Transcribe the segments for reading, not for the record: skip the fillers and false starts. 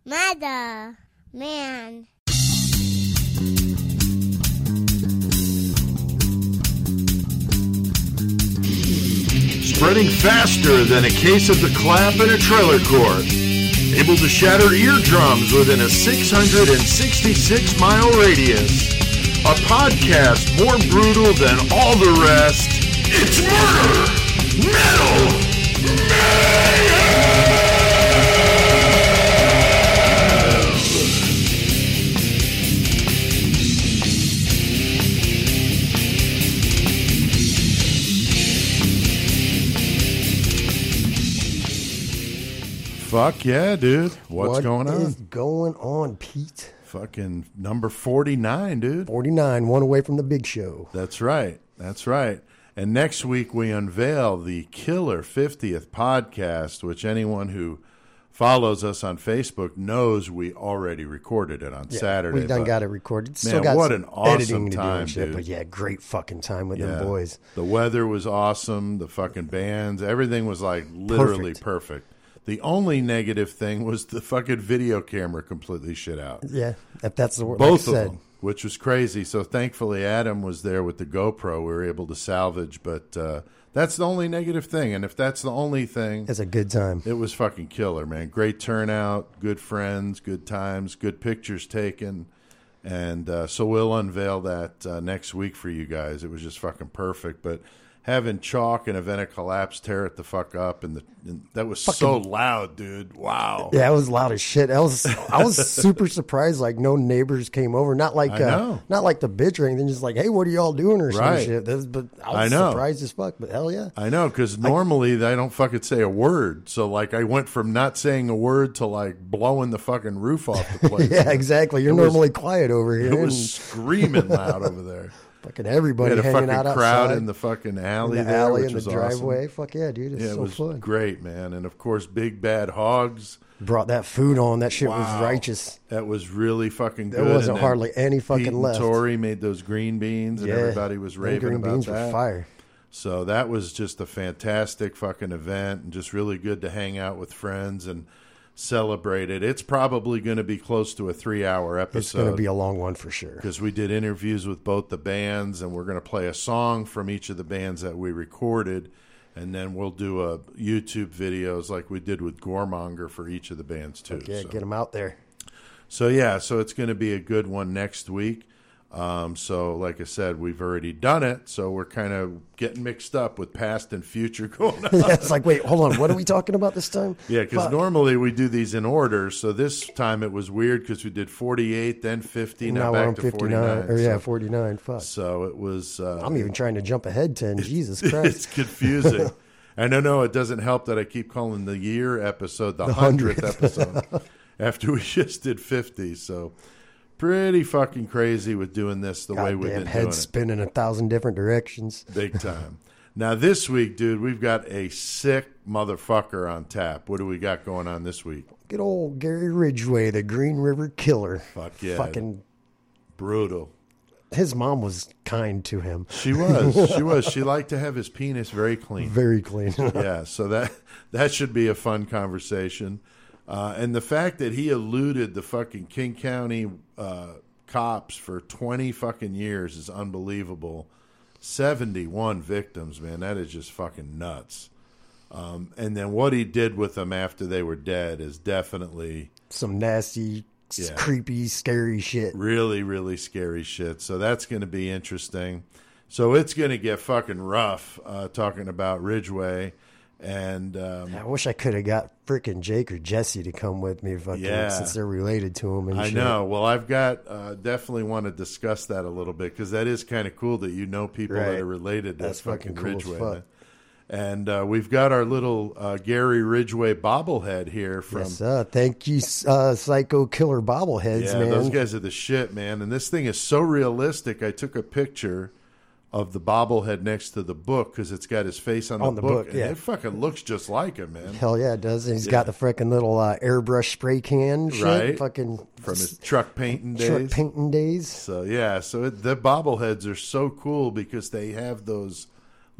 Mother, man. Spreading faster than a case of the clap in a trailer court. Able to shatter eardrums within a 666-mile radius. A podcast more brutal than all the rest. It's Murder Metal Mayhem! Fuck yeah, dude. What's going on? What is going on, Pete? Fucking number 49, dude. 49, one away from the big show. That's right. That's right. And next week we unveil the killer 50th podcast, which anyone who follows us on Facebook knows we already recorded it on Saturday. We done got it recorded. Man, got what an awesome editing to time, do and shit, dude. But yeah, great fucking time with them boys. The weather was awesome. The fucking bands, everything was like literally perfect. The only negative thing was the fucking video camera completely shit out. Yeah, if that's the word. Both like of them, which was crazy. So thankfully Adam was there with the GoPro. We were able to salvage, but that's the only negative thing. And if that's the only thing, it's a good time. It was fucking killer, man. Great turnout, good friends, good times, good pictures taken. And so we'll unveil that next week for you guys. It was just fucking perfect. But having Chalk and Event of Collapse tear it the fuck up, and that was fucking so loud, dude. Wow. Yeah, it was loud as shit. I was super surprised. Like no neighbors came over. Not like not like the bitch or anything. Just like, hey, what are y'all doing or some shit. But I was surprised as fuck. But hell yeah, I know, because normally I don't fucking say a word. So like I went from not saying a word to like blowing the fucking roof off the place. Yeah, exactly. You're normally quiet over here. It was screaming loud over there. Fucking everybody hanging out outside. We had a fucking crowd in the fucking alley in the there, alley which in was the driveway. Awesome. Fuck yeah, dude. It was fun. Great, man. And of course, Big Bad Hogs brought that food on. That shit was righteous. That was really fucking good. There wasn't hardly any fucking Pete left. And Tori made those green beans, and everybody was raving about beans that. Were fire. So that was just a fantastic fucking event, and just really good to hang out with friends and celebrate it. It's probably going to be close to a 3-hour episode. It's going to be a long one for sure. Because we did interviews with both the bands, and we're going to play a song from each of the bands that we recorded, and then we'll do a YouTube videos like we did with Goremonger for each of the bands too. Yeah, get them out there. So so it's going to be a good one next week. So like I said, we've already done it, so we're kind of getting mixed up with past and future going on. It's like, wait, hold on, what are we talking about this time? Yeah, because normally we do these in order, so this time it was weird because we did 48, then 50, now back to 49. 49, fuck. So it was... I'm even trying to jump ahead 10, Jesus Christ. It's confusing. And I know it doesn't help that I keep calling the year episode the 100th episode after we just did 50, so... Pretty fucking crazy with doing this the way we've been doing it. Head spinning 1,000 different directions. Big time. Now this week, dude, we've got a sick motherfucker on tap. What do we got going on this week? Good old Gary Ridgway, the Green River Killer. Fuck yeah. Fucking brutal. His mom was kind to him. She was. She liked to have his penis very clean. Very clean. Yeah, so that should be a fun conversation. And the fact that he eluded the fucking King County cops for 20 fucking years is unbelievable. 71 victims, man. That is just fucking nuts. And then what he did with them after they were dead is definitely... some nasty, creepy, scary shit. Really, really scary shit. So that's going to be interesting. So it's going to get fucking rough talking about Ridgway. And I wish I could have got freaking Jake or Jesse to come with me, since they're related to him. And I know. Well, I've got definitely want to discuss that a little bit because that is kind of cool that you know people that are related to fucking cool Ridgway. And we've got our little Gary Ridgway bobblehead here from. Yes, thank you, Psycho Killer bobbleheads, man. Those guys are the shit, man. And this thing is so realistic. I took a picture of the bobblehead next to the book because it's got his face on the book. And it fucking looks just like him, man. Hell yeah, it does. And he's got the freaking little airbrush spray can shit. Right. Fucking from his truck painting days. So, the bobbleheads are so cool because they have those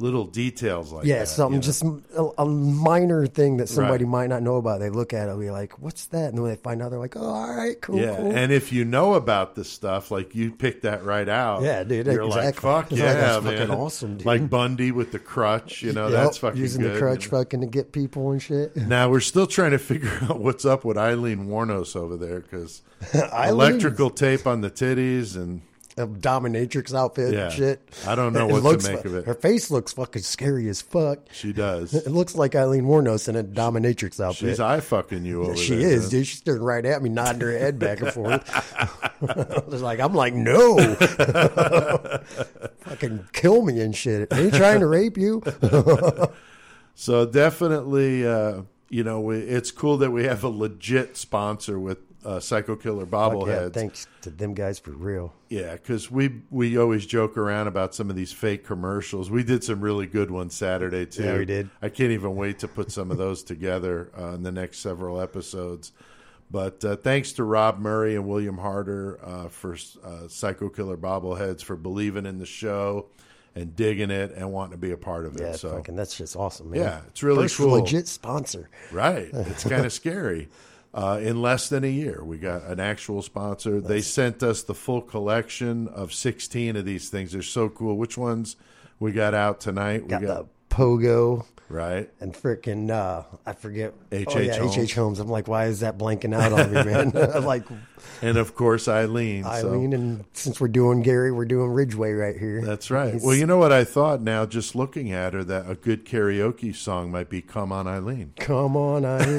little details like that. Something just a minor thing that somebody might not know about. They look at it and be like, what's that? And when they find out, they're like, oh, all right, cool, cool. And if you know about this stuff, like you picked that right out. Yeah, dude. You're like, fuck yeah, that's man. Fucking awesome, dude. Like Bundy with the crutch, that's fucking using good. The crutch fucking to get people and shit. Now, we're still trying to figure out what's up with Eileen Wuornos over there, because electrical tape on the titties and a dominatrix outfit and shit. I don't know what to make of it. Her face looks fucking scary as fuck. She does. It looks like Eileen Wuornos in a dominatrix outfit. She's eye fucking you over there. She is, dude. She's staring right at me, nodding her head back and forth. I'm like, no. Fucking kill me and shit. Are you trying to rape you? So definitely, it's cool that we have a legit sponsor with Psycho Killer bobbleheads. Yeah, thanks to them guys for real. Yeah, because we always joke around about some of these fake commercials. We did some really good ones Saturday too. Yeah, we did. I can't even wait to put some of those together in the next several episodes. But thanks to Rob Murray and William Harder for Psycho Killer bobbleheads, for believing in the show and digging it and wanting to be a part of it. Yeah, so fucking, that's just awesome, man. Yeah, it's really First cool. Legit sponsor. Right. It's kind of scary. In less than a year, we got an actual sponsor. They sent us the full collection of 16 of these things. They're so cool. Which ones we got out tonight? Got the Pogo. Right. And freaking, I forget. H.H. Holmes. H.H. Holmes. I'm like, why is that blanking out on me, man? And of course, Eileen. And since we're doing Gary, we're doing Ridgeway right here. That's right. Well, you know what I thought now, just looking at her, that a good karaoke song might be Come On, Eileen. Come on, Eileen.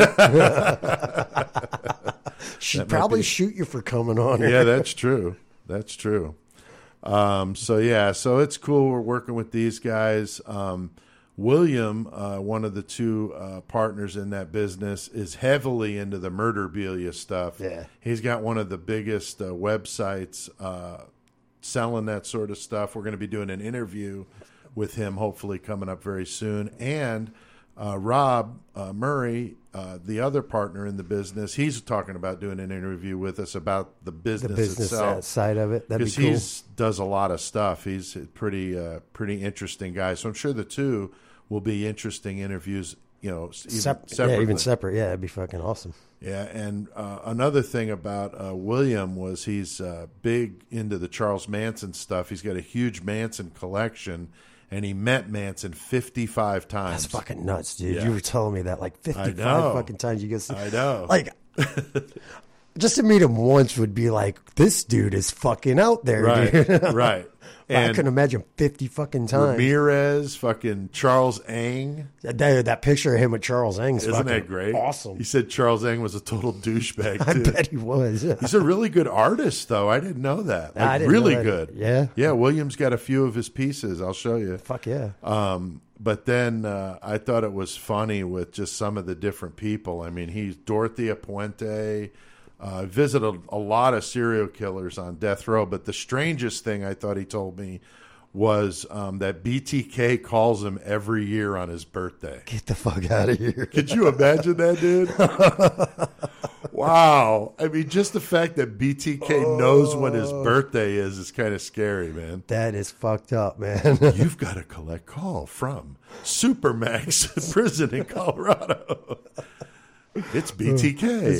She'd probably shoot you for coming on her. Yeah, that's true. That's true. So it's cool. We're working with these guys. William, one of the two partners in that business, is heavily into the murderabilia stuff. Yeah. He's got one of the biggest websites selling that sort of stuff. We're going to be doing an interview with him, hopefully coming up very soon. And Rob Murray, the other partner in the business, he's talking about doing an interview with us about the business itself. Side of it. That'd be cool. Because he does a lot of stuff. He's a pretty interesting guy. So I'm sure the two will be interesting interviews, separately. Yeah, even separate. Yeah, it'd be fucking awesome. Yeah, and another thing about William was he's big into the Charles Manson stuff. He's got a huge Manson collection, and he met Manson 55 times. That's fucking nuts, dude. Yeah. You were telling me that like 55 fucking times. You go, I know. Like, just to meet him once would be like, this dude is fucking out there, right, dude. Right. And I couldn't imagine 50 fucking times. Ramirez, fucking Charles Ng. That picture of him with Charles Ng is Isn't that great? Awesome. He said Charles Ng was a total douchebag, too. I bet he was. He's a really good artist, though. I didn't know that. I didn't really know that. Good. Yeah. Yeah, William's got a few of his pieces. I'll show you. Fuck yeah. But then I thought it was funny with just some of the different people. I mean, he's Dorothea Puente. Visited a lot of serial killers on death row, but the strangest thing I thought he told me was that BTK calls him every year on his birthday. Get the fuck out of here. Could you imagine that, dude? Wow. I mean, just the fact that BTK knows when his birthday is kind of scary, man. That is fucked up, man. You've got a collect call from Supermax prison in Colorado. It's BTK. It's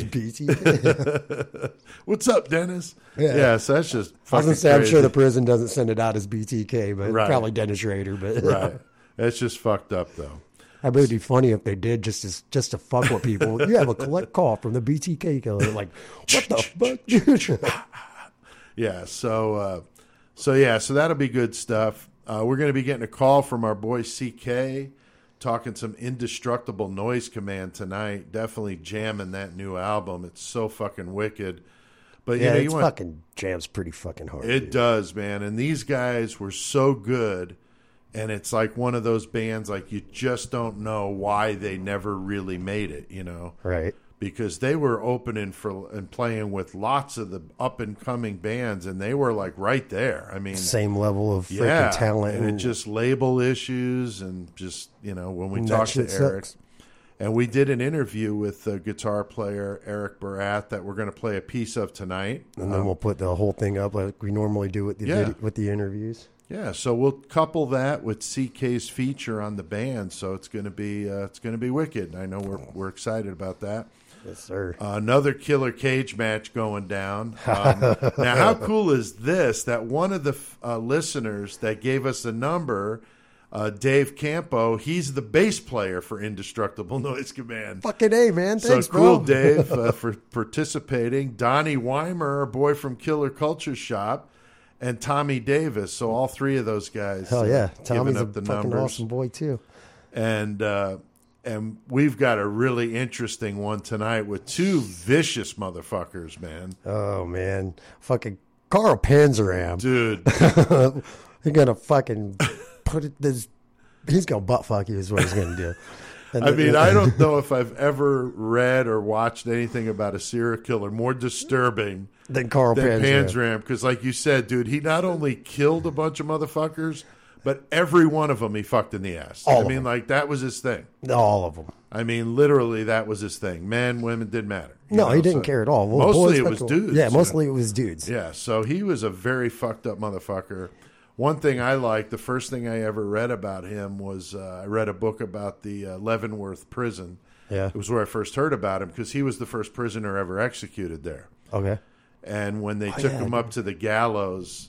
BTK. What's up, Dennis? Yeah, so that's just fucking I was going to say, crazy. I'm sure the prison doesn't send it out as BTK, but probably Dennis Rader. But right. That's just fucked up, though. I bet it'd be funny if they did just to fuck with people. You have a collect call from the BTK killer. Like, what the fuck? Yeah, so that'll be good stuff. We're going to be getting a call from our boy CK, talking some Indestructible Noise Command tonight. Definitely jamming that new album. It's so fucking wicked. But yeah, it fucking jams pretty fucking hard. It does, man. And these guys were so good. And it's like one of those bands, like you just don't know why they never really made it, Right. Because they were opening for and playing with lots of the up and coming bands, and they were like right there. I mean, same level of freaking talent, and just label issues, and just when we talked to Eric, and we did an interview with guitar player Eric Barat that we're going to play a piece of tonight, and then we'll put the whole thing up like we normally do with the with the interviews. Yeah, so we'll couple that with CK's feature on the band, so it's going to be wicked. I know we're excited about that. Yes, sir. Another killer cage match going down. Now, how cool is this? That one of the listeners that gave us a number, Dave Campo, he's the bass player for Indestructible Noise Command. Fucking A, man. Thanks, so cool, bro. Dave, for participating. Donnie Weimer, our boy from Killer Culture Shop, and Tommy Davis. So all three of those guys. Hell yeah. Tommy's up the a fucking numbers. awesome boy, too. And we've got a really interesting one tonight with two vicious motherfuckers, man. Oh, man. Fucking Carl Panzeram. Dude. He's going to fucking put it this. He's going to butt fuck you is what he's going to do. I mean, I don't know if I've ever read or watched anything about a serial killer more disturbing than Carl Panzeram. Because like you said, dude, he not only killed a bunch of motherfuckers, but every one of them he fucked in the ass. Like, that was his thing. All of them. I mean, literally, that was his thing. Men, women, didn't matter. He didn't care at all. Well, mostly it was dudes. Yeah, mostly it was dudes. Yeah, so he was a very fucked up motherfucker. One thing I liked, the first thing I ever read about him was I read a book about the Leavenworth prison. Yeah. It was where I first heard about him because he was the first prisoner ever executed there. Okay. And when they took him up to the gallows,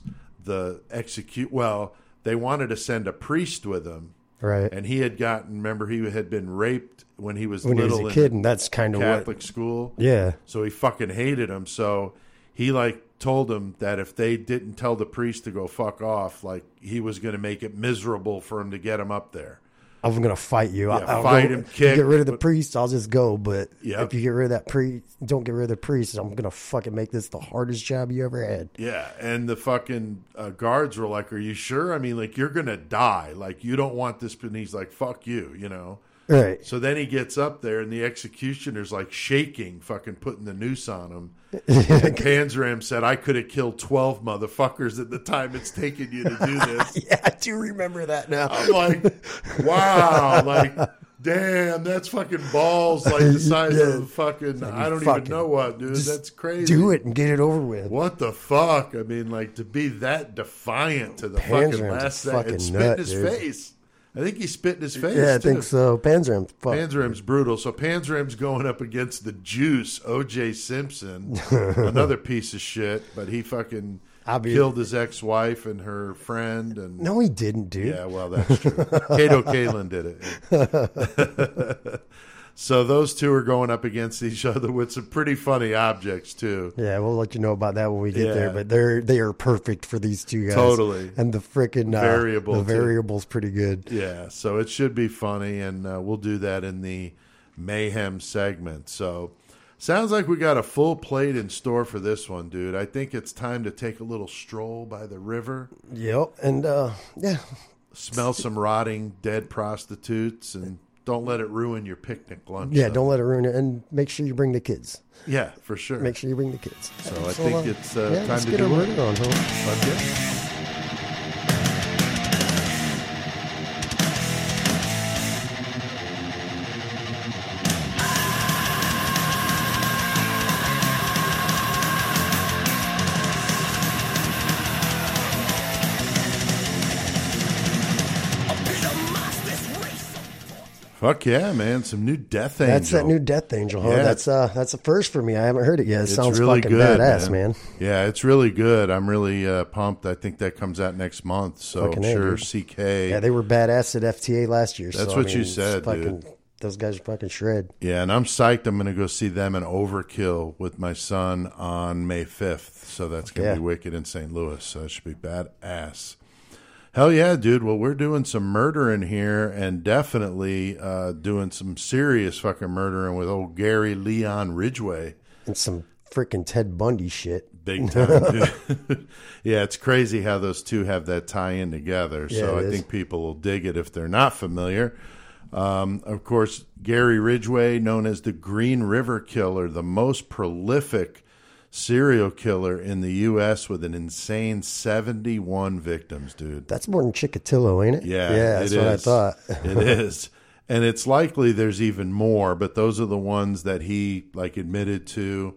they wanted to send a priest with him. Right. And he had remember, he had been raped when he was little. When he was a kid, and that's kind of Catholic school. Yeah. So he fucking hated him. So he, told him that if they didn't tell the priest to go fuck off, he was going to make it miserable for him to get him up there. I'm going to fight you. Yeah, I'll fight him, kick. Get rid of the priest, I'll just go. But yep. If you get rid of that priest, don't get rid of the priest, I'm going to fucking make this the hardest job you ever had. Yeah, and the fucking guards were like, are you sure? I mean, you're going to die. You don't want this. And he's like, fuck you, Right. So then he gets up there, and the executioner's shaking, fucking putting the noose on him. And Panzeram said, I could have killed 12 motherfuckers at the time it's taken you to do this. Yeah, I do remember that now. I'm like, wow, damn, that's fucking balls, the size of fucking, I don't even know what, dude. That's crazy. Do it and get it over with. What the fuck? I mean, to be that defiant to the fucking last second and spit in his face. I think he spit in his face. Yeah, I think so. Panzeram's brutal. So Panzeram's going up against the Juice, O.J. Simpson, another piece of shit. But he fucking killed his ex-wife and her friend. And no, he didn't, dude. Yeah, well, that's true. Kato Kalin did it. So those two are going up against each other with some pretty funny objects too. Yeah, we'll let you know about that when we get there. But they are perfect for these two guys. Totally. And the freaking variable's pretty good. Yeah, so it should be funny, and we'll do that in the Mayhem segment. So sounds like we got a full plate in store for this one, dude. I think it's time to take a little stroll by the river. Yep, and smell some rotting dead prostitutes and. Don't let it ruin your picnic lunch. Yeah, don't let it ruin it. And make sure you bring the kids. Yeah, for sure. Make sure you bring the kids. So I think it's time to get do it. On, huh? Okay. Fuck yeah, man! Some new Death Angel. That's that new Death Angel, huh? Yeah. That's a first for me. I haven't heard it yet. It sounds really fucking good, badass, man. Yeah, it's really good. I'm really pumped. I think that comes out next month. So fucking I'm sure dude. CK. Yeah, they were badass at FTA last year. That's what you said, dude. Those guys are fucking shred. Yeah, and I'm psyched. I'm going to go see them in Overkill with my son on May 5th. So that's going to be wicked in St. Louis. So it should be badass. Hell yeah, dude. Well, we're doing some murdering here and definitely doing some serious fucking murdering with old Gary Leon Ridgway. And some freaking Ted Bundy shit. Big time, dude. Yeah, it's crazy how those two have that tie-in together. Yeah, so I think people will dig it if they're not familiar. Of course, Gary Ridgway, known as the Green River Killer, the most prolific serial killer in the U.S. with an insane 71 victims, dude. That's more than Chikatilo, ain't it? Yeah, that's what I thought. It is. And it's likely there's even more, but those are the ones that he admitted to.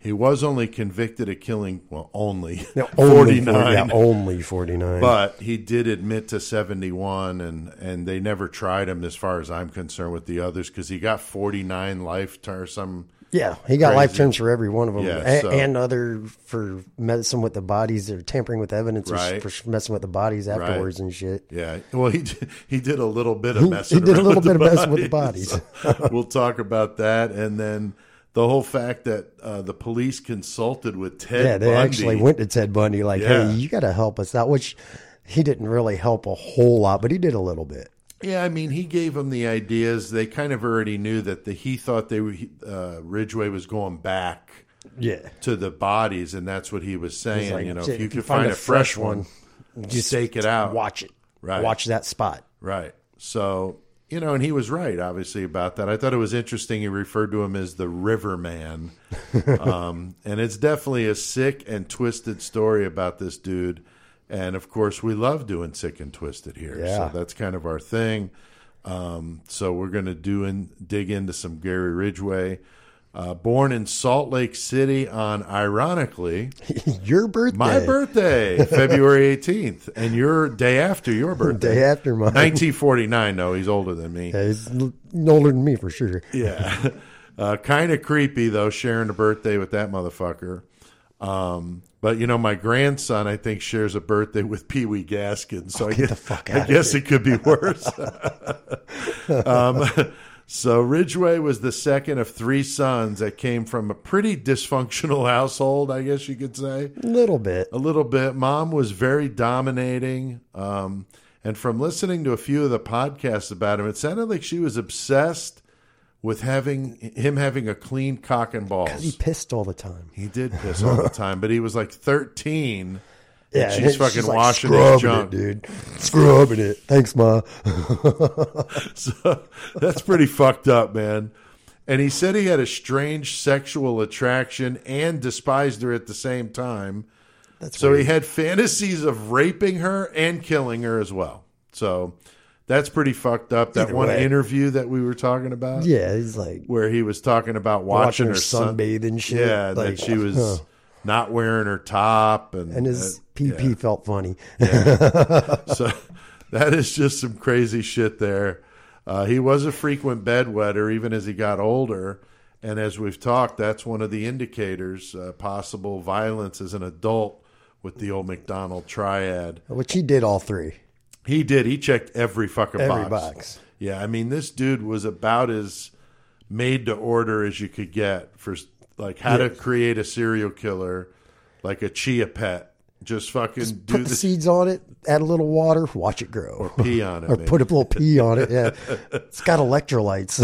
He was only convicted of killing, only 49. Only 49. But he did admit to 71, and they never tried him, as far as I'm concerned, with the others, because he got 49 life terms. Yeah, he got life terms for every one of them, yeah, and other for messing with the bodies or tampering with evidence, right. or for messing with the bodies afterwards and shit. Yeah, well, he did a little bit of messing. He did a little bit of messing with the bodies. We'll talk about that, and then the whole fact that the police consulted with Ted Bundy. Yeah, they actually went to Ted Bundy like, hey, you got to help us out, which he didn't really help a whole lot, but he did a little bit. Yeah, I mean, he gave them the ideas. They kind of already knew that he thought Ridgway was going back to the bodies, and that's what he was saying. Like, if you could find a fresh one, just stake it out. Watch it. Right. Watch that spot. Right. So, and he was right, obviously, about that. I thought it was interesting. He referred to him as the River Man. And it's definitely a sick and twisted story about this dude. And, of course, we love doing Sick and Twisted here. Yeah. So that's kind of our thing. So we're going to dig into some Gary Ridgway. Born in Salt Lake City on, ironically, your birthday. My birthday, February 18th. And your day after your birthday. Day after mine. 1949. No, he's older than me. Yeah, he's older than me for sure. Yeah. Kind of creepy, though, sharing a birthday with that motherfucker. But my grandson, I think, shares a birthday with Pee Wee Gaskin, so I guess it could be worse. So Ridgway was the second of three sons that came from a pretty dysfunctional household, I guess you could say. A little bit. Mom was very dominating, and from listening to a few of the podcasts about him, it sounded like she was obsessed with him having a clean cock and balls. Because he pissed all the time. He did piss all the time, but he was like 13. Yeah, she's fucking like washing his junk. Dude. Scrubbing it. Thanks, Ma. So that's pretty fucked up, man. And he said he had a strange sexual attraction and despised her at the same time. So weird. He had fantasies of raping her and killing her as well. So that's pretty fucked up. That one interview that we were talking about. Yeah, he's like, where he was talking about watching her sunbathe and shit. Yeah, like, that she was not wearing her top, and his PP felt funny. Yeah. So that is just some crazy shit there. He was a frequent bedwetter even as he got older, and as we've talked, that's one of the indicators possible violence as an adult with the old McDonald triad. Which he did all three. He did. He checked every fucking box. Yeah, I mean, this dude was about as made to order as you could get for like how to create a serial killer, like a chia pet. Just fucking just put the seeds on it, add a little water, watch it grow. Or pee on it. Or put a little pee on it, yeah. It's got electrolytes.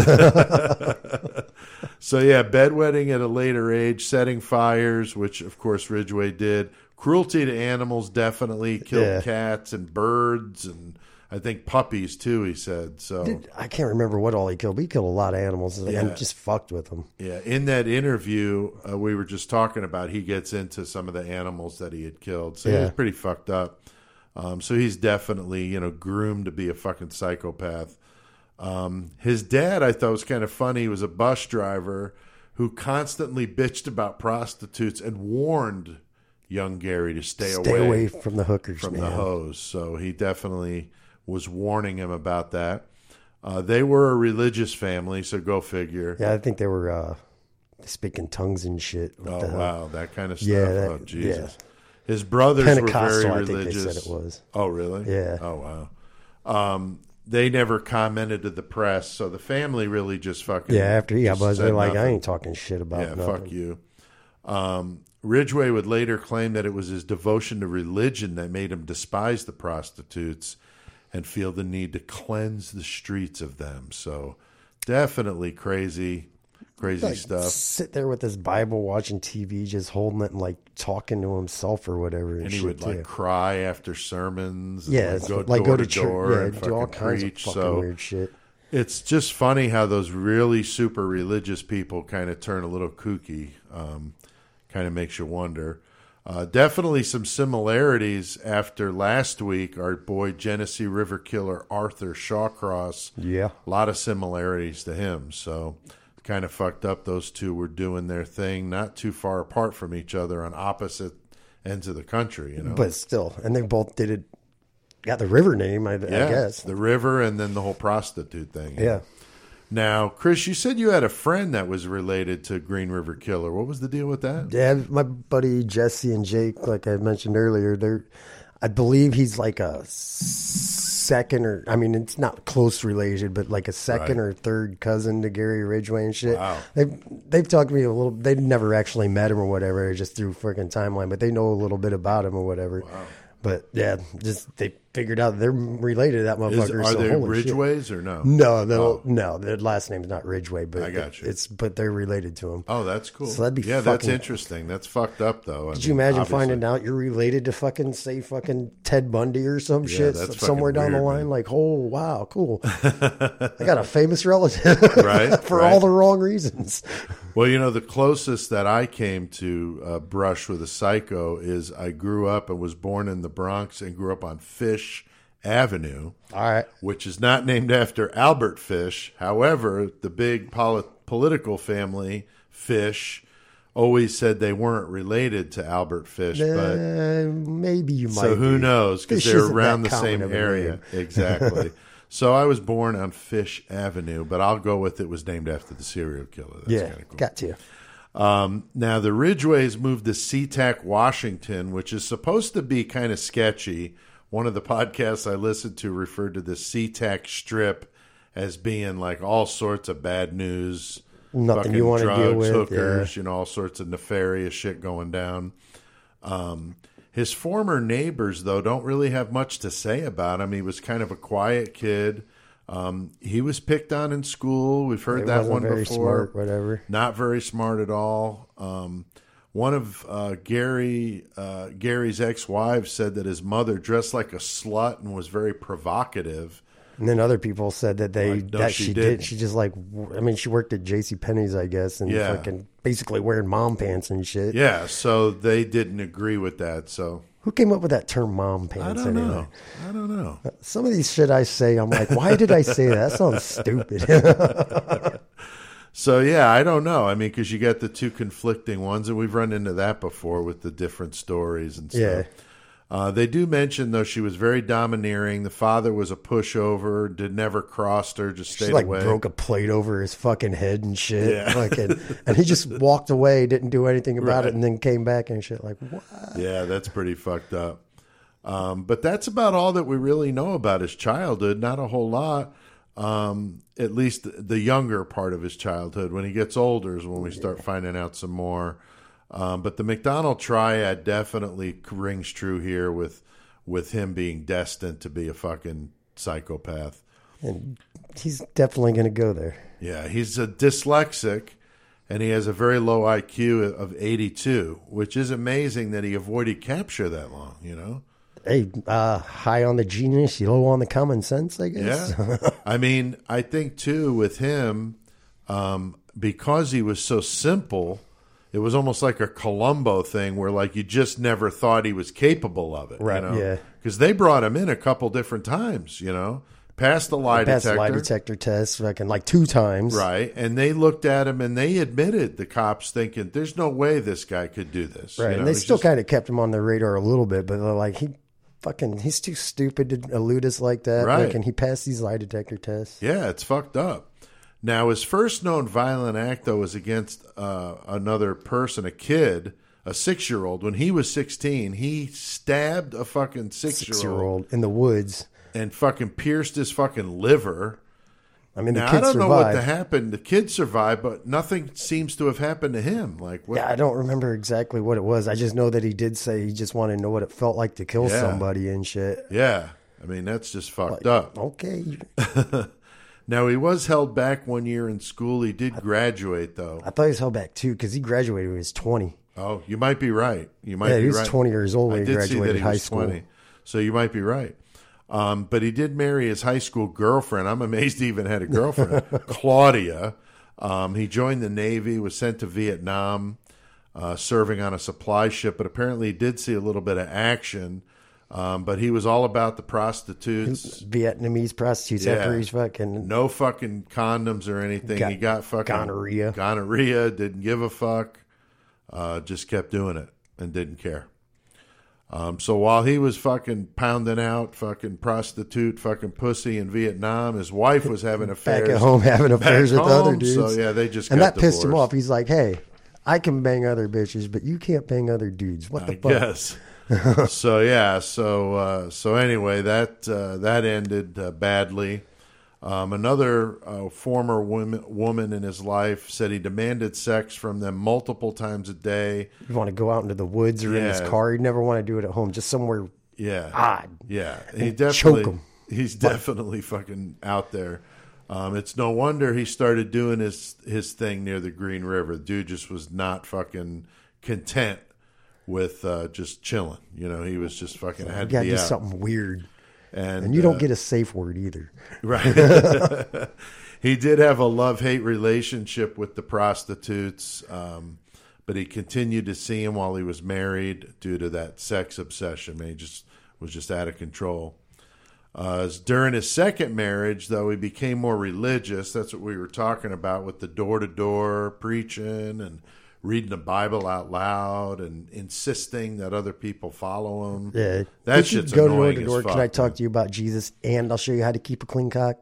So, yeah, bedwetting at a later age, setting fires, which, of course, Ridgway did. Cruelty to animals, definitely. Killed cats and birds and I think puppies, too, he said. So dude, I can't remember what all he killed, but he killed a lot of animals and just fucked with them. Yeah, in that interview we were just talking about, he gets into some of the animals that he had killed. So he was pretty fucked up. So he's definitely, groomed to be a fucking psychopath. His dad, I thought, was kind of funny. He was a bus driver who constantly bitched about prostitutes and warned young Gary to stay away from the hookers, from the hoes. So he definitely was warning him about that. They were a religious family, so go figure. Yeah, I think they were speaking tongues and shit. Wow, that kind of stuff. Yeah, Jesus. Yeah. His brothers were very religious. I think they said it was. Oh, really? Yeah. Oh, wow. They never commented to the press, so the family really just fucking... Yeah, after he got buzzed, they're like, I ain't talking shit about nothing. Fuck you. Ridgway would later claim that it was his devotion to religion that made him despise the prostitutes and feel the need to cleanse the streets of them. So definitely crazy stuff. Sit there with his Bible watching TV, just holding it and like talking to himself or whatever. And he would like cry after sermons. And, yeah, go to church. Yeah, do all kinds of fucking weird shit. It's just funny how those really super religious people kind of turn a little kooky. Kind of makes you wonder. Definitely some similarities after last week. Our boy Genesee River killer Arthur Shawcross. Yeah. A lot of similarities to him. So kind of fucked up. Those two were doing their thing, not too far apart from each other on opposite ends of the country, you know. But still, and they both did it. Got the river name, I guess. The river, and then the whole prostitute thing. Yeah. Now, Chris, you said you had a friend that was related to Green River Killer. What was the deal with that? Yeah, my buddy Jesse and Jake, like I mentioned earlier, I believe he's like a second or, I mean, it's not close related, but like a second or third cousin to Gary Ridgway and shit. Wow. They've talked to me a little. They never actually met him or whatever, just through freaking timeline, but they know a little bit about him or whatever. Wow. But yeah, just they figured out they're related to that motherfucker. Are they Ridgways or no? No, their last name's not Ridgway, but I got you. But they're related to him. Oh, that's cool. So that'd be that's interesting. That's fucked up though. Did you imagine finding out you're related to fucking Ted Bundy or some shit somewhere down the line? Man. Like, oh wow, cool. I got a famous relative, right? For all the wrong reasons. Well, you know, the closest that I came to brush with a psycho is I grew up and was born in the Bronx and grew up on Fish Avenue, all right, which is not named after Albert Fish. However, the big political family, Fish, always said they weren't related to Albert Fish. But maybe you might. So who knows? Because they're around the same of area. Exactly. So I was born on Fish Avenue, but I'll go with it was named after the serial killer. That's kind of cool. Got you. Now, the Ridgways moved to SeaTac, Washington, which is supposed to be kind of sketchy. One of the podcasts I listened to referred to the SeaTac Strip as being like all sorts of bad news. Nothing you want to deal with. Hookers, you know, all sorts of nefarious shit going down. His former neighbors, though, don't really have much to say about him. He was kind of a quiet kid. He was picked on in school. We've heard that one very before. Smart, whatever. Not very smart at all. One of Gary's ex-wives said that his mother dressed like a slut and was very provocative. And then other people said that she did. She just like, I mean, she worked at JCPenney's, I guess, and fucking basically wearing mom pants and shit. Yeah, so they didn't agree with that. So who came up with that term, mom pants? I don't know. Some of these shit I say, I'm like, why did I say that? That sounds stupid. So, yeah, I don't know. I mean, because you got the two conflicting ones, and we've run into that before with the different stories and stuff. Yeah. They do mention, though, she was very domineering. The father was a pushover, never crossed her, just stayed away. She broke a plate over his fucking head and shit. Yeah. And he just walked away, didn't do anything about it, and then came back and shit. Like, what? Yeah, that's pretty fucked up. But that's about all that we really know about his childhood. Not a whole lot. At least the younger part of his childhood. When he gets older is when we start finding out some more. But the McDonald triad definitely rings true here with him being destined to be a fucking psychopath. And he's definitely going to go there. Yeah, he's a dyslexic, and he has a very low IQ of 82, which is amazing that he avoided capture that long, you know? Hey, high on the genius, low on the common sense, I guess. Yeah. I mean, I think, too, with him, because he was so simple, it was almost like a Columbo thing where, like, you just never thought he was capable of it. Right, you know? Yeah. Because they brought him in a couple different times, you know. Passed the lie detector. Passed the lie detector test, like 2 times. Right. And they looked at him and they admitted, the cops, thinking, there's no way this guy could do this. Right. You know? And they still kind of kept him on their radar a little bit, but they're like, he's too stupid to elude us like that. Right. Like, and he passed these lie detector tests. Yeah, it's fucked up. Now, his first known violent act, though, was against another person, a kid, a 6-year-old. When he was 16, he stabbed a fucking 6-year-old in the woods and fucking pierced his fucking liver. I mean, now, the kid I don't survived. know what happened. The kid survived, but nothing seems to have happened to him. Like, what? Yeah, I don't remember exactly what it was. I just know that he did say he just wanted to know what it felt like to kill somebody and shit. Yeah, I mean, that's just fucked up. Okay. Now, he was held back 1 year in school. He did graduate, though. I thought he was held back, too, because he graduated when he was 20. Oh, you might be right. He was 20 years old when he graduated high school. 20, so you might be right. But he did marry his high school girlfriend. I'm amazed he even had a girlfriend, Claudia. He joined the Navy, was sent to Vietnam, serving on a supply ship, but apparently he did see a little bit of action. But he was all about the prostitutes. Vietnamese prostitutes after he's fucking... No fucking condoms or anything. He got fucking... Gonorrhea. Gonorrhea, didn't give a fuck. Just kept doing it and didn't care. So while he was fucking pounding out fucking prostitute fucking pussy in Vietnam, his wife was having affairs. Back at home having affairs with other dudes. So yeah, they just and got that pissed him divorced. off. He's like, hey, I can bang other bitches, but you can't bang other dudes. What the fuck? Yes. So yeah. So anyway, that ended badly. Another former woman in his life said he demanded sex from them multiple times a day. You want to go out into the woods or in his car. He'd never want to do it at home, just somewhere odd. Yeah. Choke him. He's definitely fucking out there. It's no wonder he started doing his thing near the Green River. The dude just was not fucking content with just chilling. You know, he was just fucking had to be do out. something weird. And you don't get a safe word either. Right. He did have a love-hate relationship with the prostitutes, but he continued to see him while he was married due to that sex obsession. I mean, he was just out of control. During his second marriage, though, he became more religious. That's what we were talking about with the door-to-door preaching and reading the Bible out loud and insisting that other people follow him. Yeah. That shit's annoying as fuck. Can I talk to you about Jesus and I'll show you how to keep a clean cock?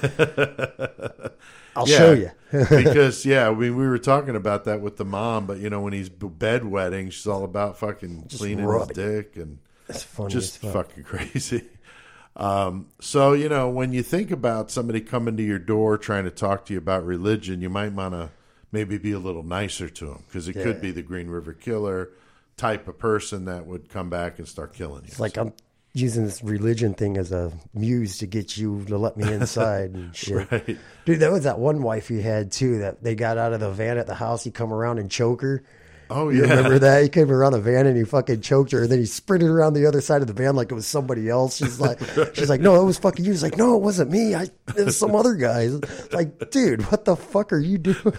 I'll show you. Because, we were talking about that with the mom, but, when he's bedwetting, she's all about fucking just cleaning his dick and that's funny just as fuck. fucking crazy. So, when you think about somebody coming to your door trying to talk to you about religion, you might want to maybe be a little nicer to him because it could be the Green River Killer type of person that would come back and start killing you. It's like I'm using this religion thing as a muse to get you to let me inside and shit. Right. Dude, that was that one wife he had too that they got out of the van at the house. He come around and choke her. Oh, you remember that? He came around the van and he fucking choked her, and then he sprinted around the other side of the van like it was somebody else. She's like, no, it was fucking you. He's like, no, it wasn't me. It was some other guy. Like, dude, what the fuck are you doing?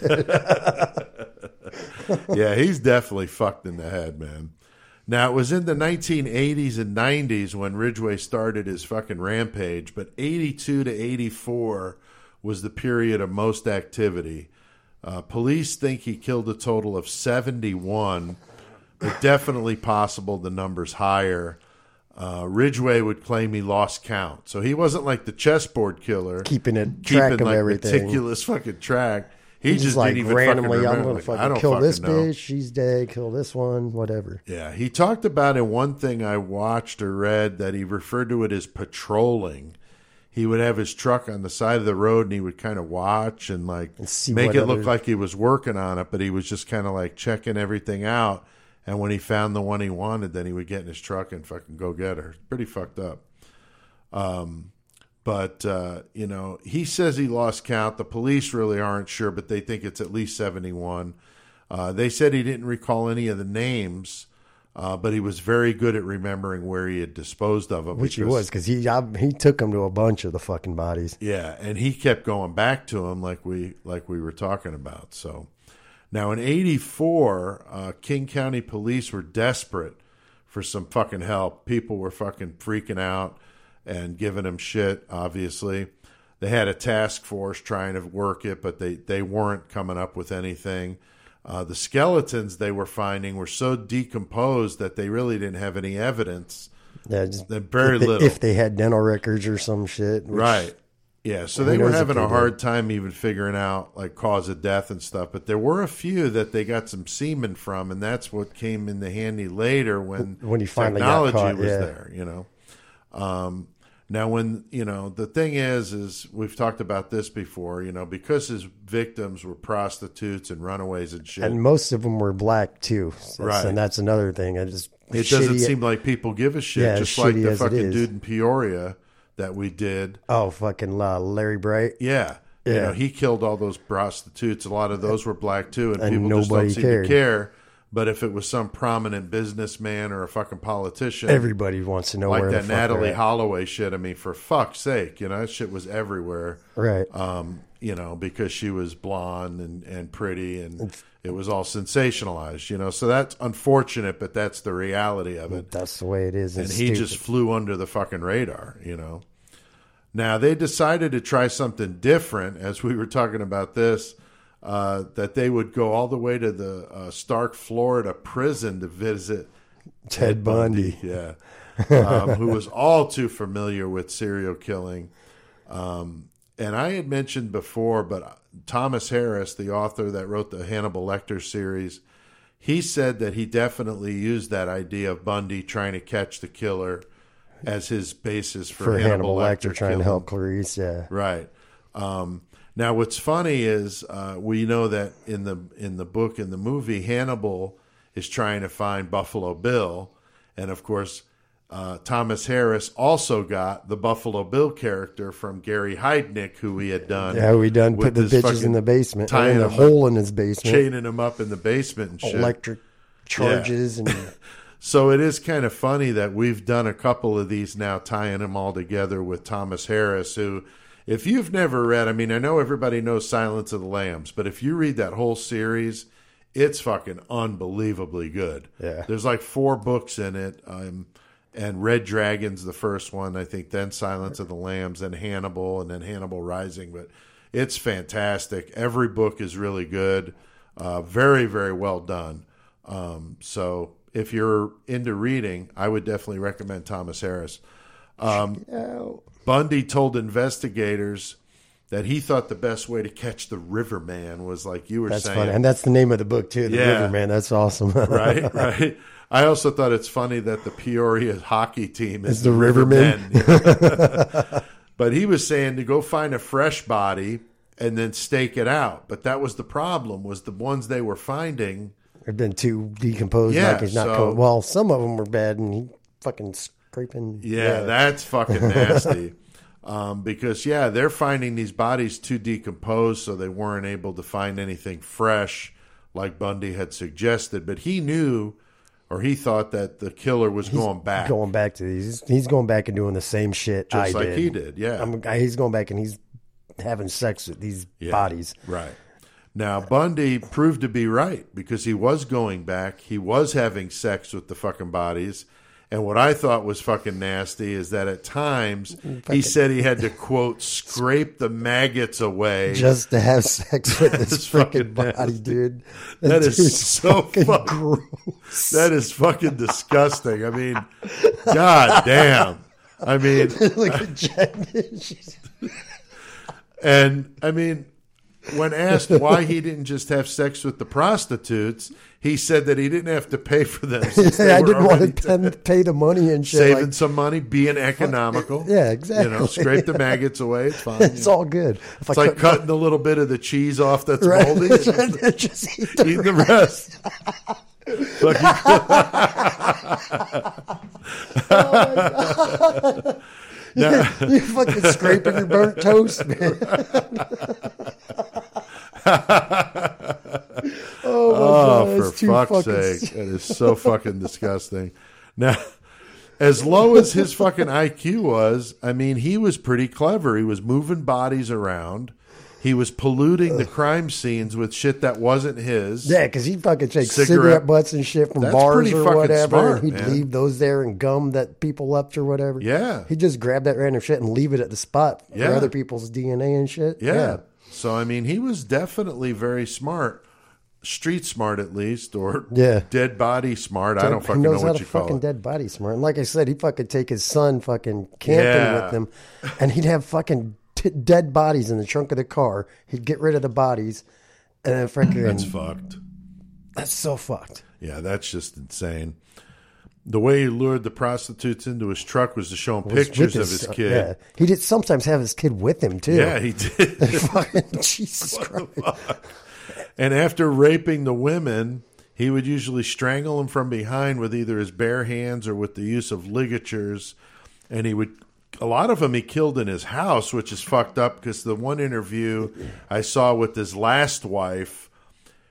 Yeah, he's definitely fucked in the head, man. Now, it was in the 1980s and 90s when Ridgway started his fucking rampage, but 82 to 84 was the period of most activity. Police think he killed a total of 71, but definitely possible the number's higher. Ridgway would claim he lost count. So he wasn't like the chessboard killer. Keeping track of like everything. Meticulous fucking track. He just like didn't even randomly, fucking I'm remember. going to I don't kill this fucking know. bitch. She's dead. Kill this one. Whatever. Yeah, he talked about in one thing I watched or read that he referred to it as patrolling. He would have his truck on the side of the road and he would kind of watch and make it look like he was working on it, but he was just kind of like checking everything out. And when he found the one he wanted, then he would get in his truck and fucking go get her. Pretty fucked up. But he says he lost count. The police really aren't sure, but they think it's at least 71. They said he didn't recall any of the names, but he was very good at remembering where he had disposed of them. Which he was, because he took them to a bunch of the fucking bodies. Yeah, and he kept going back to them like we were talking about. So now in 84, King County police were desperate for some fucking help. People were fucking freaking out and giving him shit, obviously. They had a task force trying to work it, but they weren't coming up with anything. The skeletons they were finding were so decomposed that they really didn't have any evidence. Yeah, just very little. If they had dental records or some shit. Right. Yeah, so they were having a hard time even figuring out like cause of death and stuff. But there were a few that they got some semen from, and that's what came in the handy later when he finally got caught, was there, Now, when, the thing is we've talked about this before, because his victims were prostitutes and runaways and shit. And most of them were black, too. Right. And that's another thing. It doesn't seem like people give a shit, just like the fucking dude in Peoria that we did. Oh, fucking Larry Bright. Yeah. He killed all those prostitutes. A lot of those were black, too, and people nobody just don't seem to care. But if it was some prominent businessman or a fucking politician, Everybody wants to know like where the that fuck they're Natalie at. Holloway shit, I mean, for fuck's sake, that shit was everywhere. Right. Because she was blonde and pretty, and it was all sensationalized, So that's unfortunate, but that's the reality of it. That's the way it is. And It's he stupid. just flew under the fucking radar, Now, they decided to try something different, as we were talking about this, that they would go all the way to the Stark, Florida prison to visit Ted Bundy. Yeah. Who was all too familiar with serial killing. And I had mentioned before, but Thomas Harris, the author that wrote the Hannibal Lecter series, he said that he definitely used that idea of Bundy trying to catch the killer as his basis for Hannibal Lecter trying killing. to help Clarice. Yeah. Right. Now, what's funny is we know that in the book, in the movie, Hannibal is trying to find Buffalo Bill, and of course, Thomas Harris also got the Buffalo Bill character from Gary Heidnik, who he had done. Yeah, we done with put the his bitches fucking in the basement, tying in a them hole in his basement, chaining him up in the basement and shit. electric charges, and So it is kind of funny that we've done a couple of these now, tying them all together with Thomas Harris, who, if you've never read, I mean, I know everybody knows Silence of the Lambs, but if you read that whole series, it's fucking unbelievably good. Yeah. There's like 4 books in it, and Red Dragon's the first one, I think, then Silence of the Lambs, then Hannibal, and then Hannibal Rising. But it's fantastic. Every book is really good. Very, very well done. So if you're into reading, I would definitely recommend Thomas Harris. Bundy told investigators that he thought the best way to catch the Riverman was like you were that's saying. funny. And that's the name of the book too. The Yeah. Riverman. That's awesome. Right. I also thought it's funny that the Peoria hockey team is the Rivermen. But he was saying to go find a fresh body and then stake it out. But that was the problem, was the ones they were finding. They've been too decomposed. Yeah, Like he's not. so- Well, some of them were bad, and he fucking scraping. Yeah, that's fucking nasty. Because, they're finding these bodies too decomposed, so they weren't able to find anything fresh like Bundy had suggested. But he knew, or he thought, that the killer was going back. Going back to these. He's going back and doing the same shit Just I like did. he did, yeah. He's going back and he's having sex with these bodies. Right. Now, Bundy proved to be right, because he was going back. He was having sex with the fucking bodies. And what I thought was fucking nasty is that at times he said he had to, quote, scrape the maggots away. Just to have sex with this That's fucking fucking body, nasty. dude. That dude's is so fucking gross. That is fucking disgusting. I mean, god damn. I mean, Look at Jen. She's- and I mean, when asked why he didn't just have sex with the prostitutes, he said that he didn't have to pay for them. Since they I were didn't want already to pay the money and shit. saving like, some money, being economical. Yeah, exactly. Scrape the maggots away. It's fine. it's all good. If It's like cutting the little bit of the cheese off that's right. moldy. Just eat the Eat the rest. Now, You fucking scraping your burnt toast, man. oh, it's for too fuck's fucking sake. That is so fucking disgusting. Now, as low as his fucking IQ was, I mean, he was pretty clever. He was moving bodies around. He was polluting the crime scenes with shit that wasn't his. Yeah, because he'd fucking take Cigarette- cigarette butts and shit from That's bars pretty or fucking whatever. smart, and he'd man. leave those there and gum that people left or whatever. Yeah. He'd just grab that random shit and leave it at the spot Yeah. for other people's DNA and shit. Yeah. So, I mean, he was definitely very smart. Street smart, at least, or Yeah. dead body smart. I don't He fucking know knows how what to you call fucking it. dead body smart. And like I said, he'd fucking take his son fucking camping Yeah. with him, and he'd have fucking dead bodies in the trunk of the car. He'd get rid of the bodies, and then fucking That's fucked. that's so fucked. Yeah, that's just insane. The way he lured the prostitutes into his truck was to show him Was pictures with of his son. kid. Yeah, he did sometimes have his kid with him too. Yeah, he did. Fucking Jesus Christ. And after raping the women, he would usually strangle them from behind with either his bare hands or with the use of ligatures. And a lot of them he killed in his house, which is fucked up because the one interview I saw with his last wife,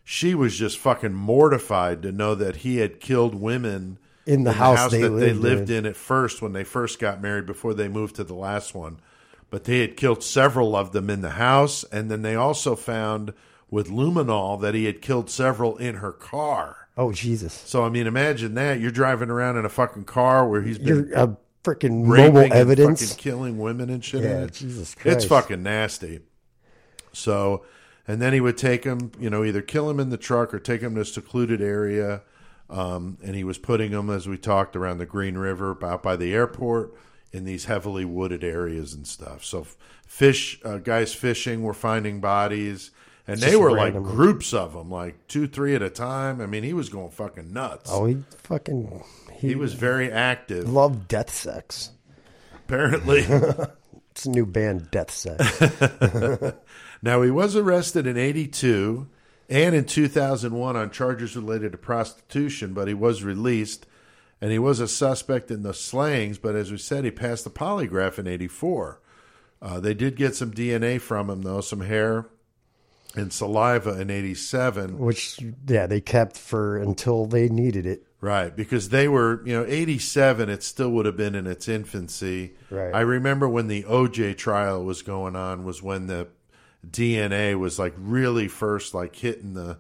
she was just fucking mortified to know that he had killed women in the house they lived in at first when they first got married before they moved to the last one. But they had killed several of them in the house, and then they also found with luminol that he had killed several in her car. Oh, Jesus. So, I mean, imagine that. You're driving around in a fucking car where he's been freaking mobile evidence. And fucking killing women and shit. Yeah, Jesus Christ. It's fucking nasty. So, and then he would take him, either kill him in the truck or take him to a secluded area. And he was putting them, as we talked, around the Green River, out by the airport, in these heavily wooded areas and stuff. So guys fishing were finding bodies. And they were like groups of them, like 2, 3 at a time. I mean, he was going fucking nuts. Oh, he was very active. Loved Death Sex. Apparently. It's a new band, Death Sex. Now, he was arrested in 1982 and in 2001 on charges related to prostitution, but he was released. And he was a suspect in the slayings, but as we said, he passed the polygraph in 1984. They did get some DNA from him, though, some hair and saliva in 1987. Which, they kept for until they needed it. Right, because they were, 1987, it still would have been in its infancy. Right. I remember when the OJ trial was going on was when the DNA was like really first like hitting the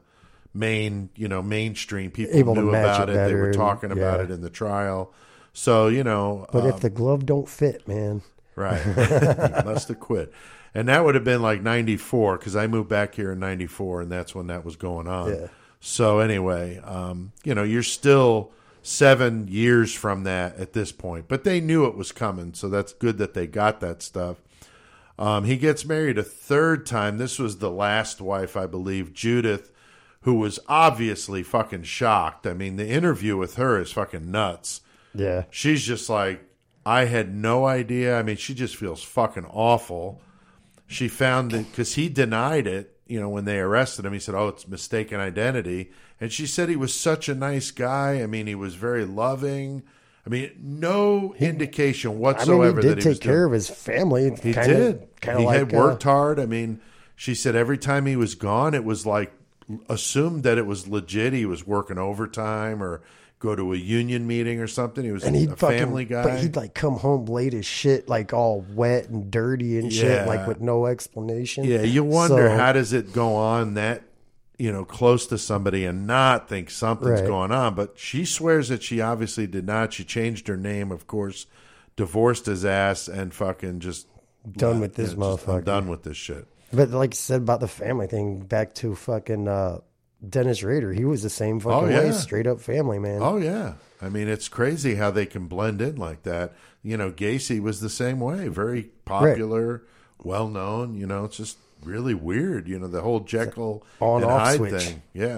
mainstream. People knew about it. They were talking about it in the trial. So, But if the glove don't fit, man. Right. He must have quit. And that would have been like 94 because I moved back here in 94 and that's when that was going on. Yeah. So anyway, you're still 7 years from that at this point. But they knew it was coming, so that's good that they got that stuff. He gets married a third time. This was the last wife, I believe, Judith, who was obviously fucking shocked. I mean, the interview with her is fucking nuts. Yeah. She's just like, I had no idea. I mean, she just feels fucking awful. She found that because he denied it, when they arrested him, he said, it's mistaken identity. And she said he was such a nice guy. I mean, he was very loving. I mean, no indication whatsoever he that did he was take care of his family. He did. He like, had worked hard. I mean, she said every time he was gone, it was like assumed that it was legit. He was working overtime or go to a union meeting or something. He was a family guy. But he'd like come home late as shit, like all wet and dirty and shit, like with no explanation. Yeah, you wonder how does it go on that, close to somebody and not think something's going on. But she swears that she obviously did not. She changed her name, of course, divorced his ass, and fucking just done with this motherfucker. I'm done with this shit. But like you said about the family thing, back to fucking Dennis Rader, he was the same fucking way, straight up family, man. Oh, yeah. I mean, it's crazy how they can blend in like that. Gacy was the same way, very popular, well-known, it's just really weird, the whole Jekyll and Hyde thing. Yeah.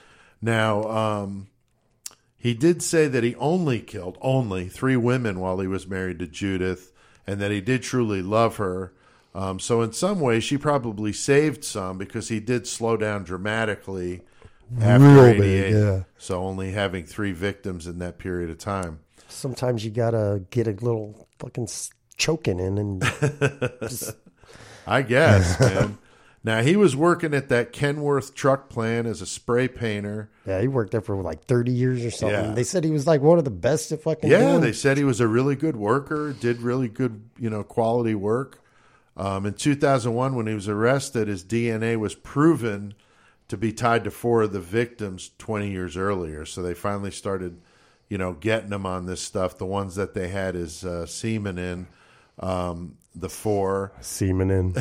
Now, he did say that he only killed 3 women while he was married to Judith and that he did truly love her. So in some ways, she probably saved some because he did slow down dramatically after 88. So only having 3 victims in that period of time. Sometimes you gotta get a little fucking choking in and just... I guess, man. Now, he was working at that Kenworth truck plant as a spray painter. Yeah, he worked there for like 30 years or something. Yeah. They said he was like one of the best at fucking doing. They said he was a really good worker, did really good, quality work. In 2001, when he was arrested, his DNA was proven to be tied to 4 of the victims 20 years earlier. So they finally started, getting him on this stuff. The ones that they had his semen in, the 4. Semen in.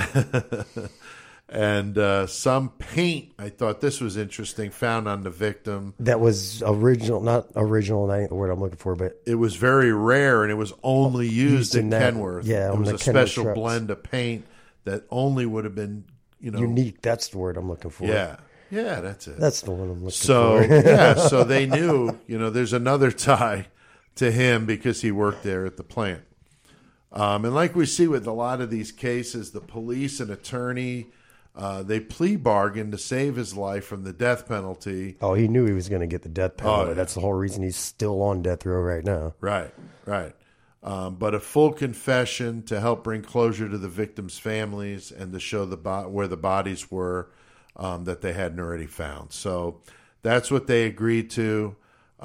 And some paint, I thought this was interesting, found on the victim. That was original, not original, that ain't the word I'm looking for, but... It was very rare, and it was only used in Kenworth. Yeah, it was a Kenworth special trucks. blend of paint that only would have been, unique, that's the word I'm looking for. Yeah, that's it. That's the one I'm looking so, for. So they knew, there's another tie to him because he worked there at the plant. And like we see with a lot of these cases, the police and attorney... they plea bargained to save his life from the death penalty. Oh, he knew he was going to get the death penalty. Oh, yeah. That's the whole reason he's still on death row right now. Right. But a full confession to help bring closure to the victims' families and to show where the bodies were. that they hadn't already found. So that's what they agreed to.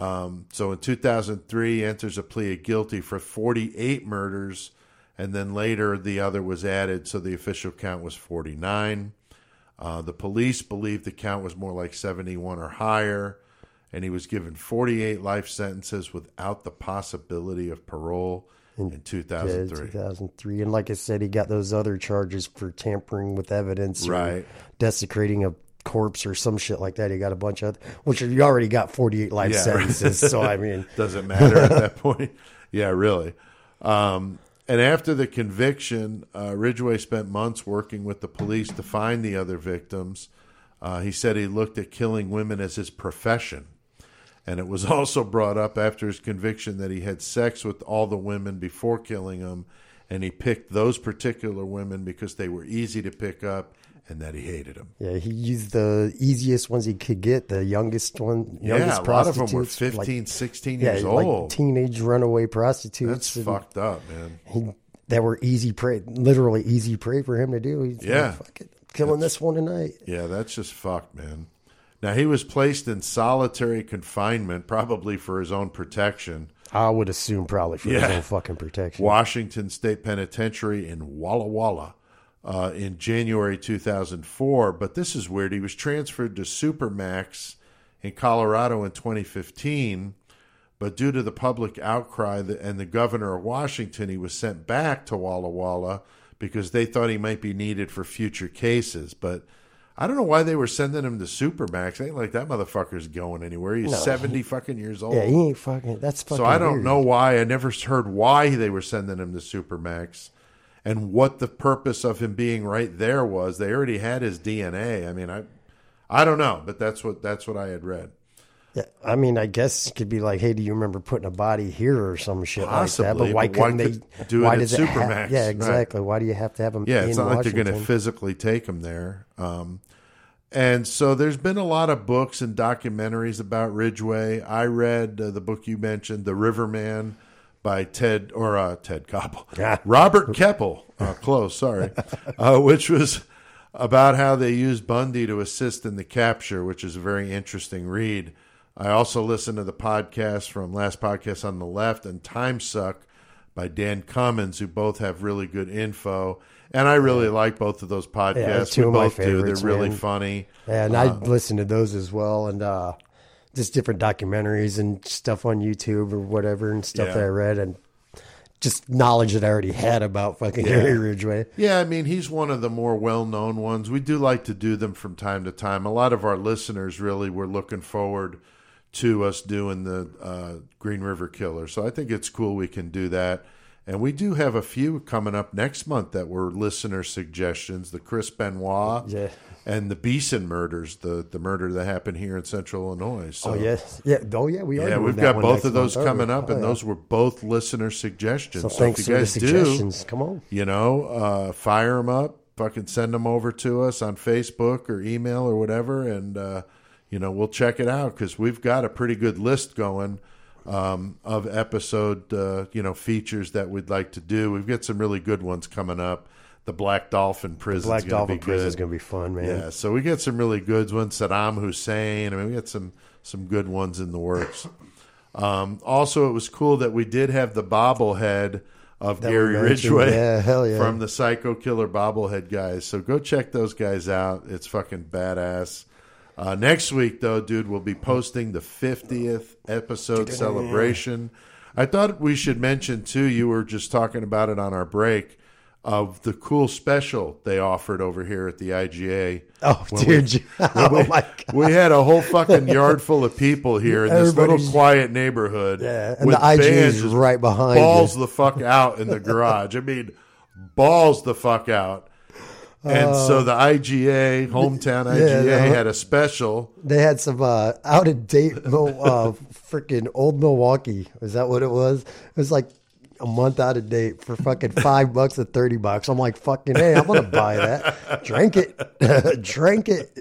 So in 2003, he enters a plea of guilty for 48 murders, and then later the other was added, so the official count was 49. The police believed the count was more like 71 or higher, and he was given 48 life sentences without the possibility of parole in 2003. Yeah, 2003. And like I said, he got those other charges for tampering with evidence, Right. or desecrating a corpse or some shit like that. He got a bunch of, which you already got 48 life sentences. So, I mean, doesn't matter at that point. Yeah, really. And after the conviction, Ridgway spent months working with the police to find the other victims. He said he looked at killing women as his profession. And it was also brought up after his conviction that he had sex with all the women before killing them, and he picked those particular women because they were easy to pick up and that he hated them. yeah, he used the easiest ones he could get, the youngest one, Yeah, youngest a lot of them were prostitutes, 15, like, 16 yeah, years like old. teenage runaway prostitutes. That's and fucked up, man. that were easy prey, literally easy prey for him to do. He's Yeah. like, fuck it, killing this one tonight. Yeah, that's just fucked, man. Now, he was placed in solitary confinement, probably for his own protection. I would assume probably for his Yeah. own fucking protection. Washington State Penitentiary in Walla Walla in January 2004. But this is weird. He was transferred to Supermax in Colorado in 2015. But due to the public outcry and the governor of Washington, he was sent back to Walla Walla because they thought he might be needed for future cases. But I don't know why they were sending him to Supermax. Ain't like that motherfucker's going anywhere. He's 70 fucking years old. Yeah, he ain't fucking. That's fucking. So I don't weird. know why. I never heard why they were sending him to Supermax and what the purpose of him being right there was. They already had his DNA. I mean, I don't know, but that's what I had read. Yeah, I mean, I guess it could be like, hey, do you remember putting a body here or some shit Possibly, like that? But why but why couldn't they could do it why at does it have- Supermax? Yeah, Right. exactly. Why do you have to have them? Yeah, in it's not like they're going to Washington? physically take him there. And so there's been a lot of books and documentaries about Ridgway. I read the book you mentioned, The Riverman, by Ted Koppel, Robert Keppel, close, sorry, which was about how they used Bundy to assist in the capture, which is a very interesting read. I also listened to the podcast from Last Podcast on the Left and Time Suck by Dan Cummins, who both have really good info. And I really like both of those podcasts. two We of my both do. They're favorites, really man. funny. Yeah, and I listened to those as well, and just different documentaries and stuff on YouTube or whatever, and stuff Yeah. that I read, and just knowledge that I already had about fucking Gary Ridgway. Yeah, I mean, he's one of the more well-known ones. We do like to do them from time to time. A lot of our listeners really were looking forward to us doing the Green River Killer. So I think it's cool we can do that. And we do have a few coming up next month that were listener suggestions. The Chris Benoit and the Beeson murders, the murder that happened here in Central Illinois. So, We are. yeah, doing we've that got one both next of those month. coming up, Oh, and yeah. those were both listener suggestions. So So thanks if for you the guys suggestions. Come on. fire them up, fucking send them over to us on Facebook or email or whatever, and we'll check it out because we've got a pretty good list going of episode features that we'd like to do. We've got some really good ones coming up. The Black Dolphin Prison Black Dolphin be Prison good. is going to be fun, man. Yeah, so we get some really good ones. Saddam Hussein. I mean, we got some good ones in the works. Also, it was cool that we did have the bobblehead of That Gary we mentioned. Ridgway Yeah, hell yeah. from the Psycho Killer bobblehead guys. So go check those guys out. It's fucking badass. Next week, though, dude, we'll be posting the 50th episode celebration. I thought we should mention, too, you were just talking about it on our break, of the cool special they offered over here at the IGA. Oh, dude. Oh, my God. We had a whole fucking yard full of people here in this little Everybody's- quiet neighborhood. Yeah, and with the IGA bands is just right behind balls you. the fuck out in the garage. I mean, balls the fuck out. And so the IGA, hometown IGA, had a special. They had some out of date, freaking old Milwaukee. Is that what it was? It was like a month out of date for fucking $5 to $30. I'm like, fucking, hey, I'm gonna buy that. Drink it, drink it.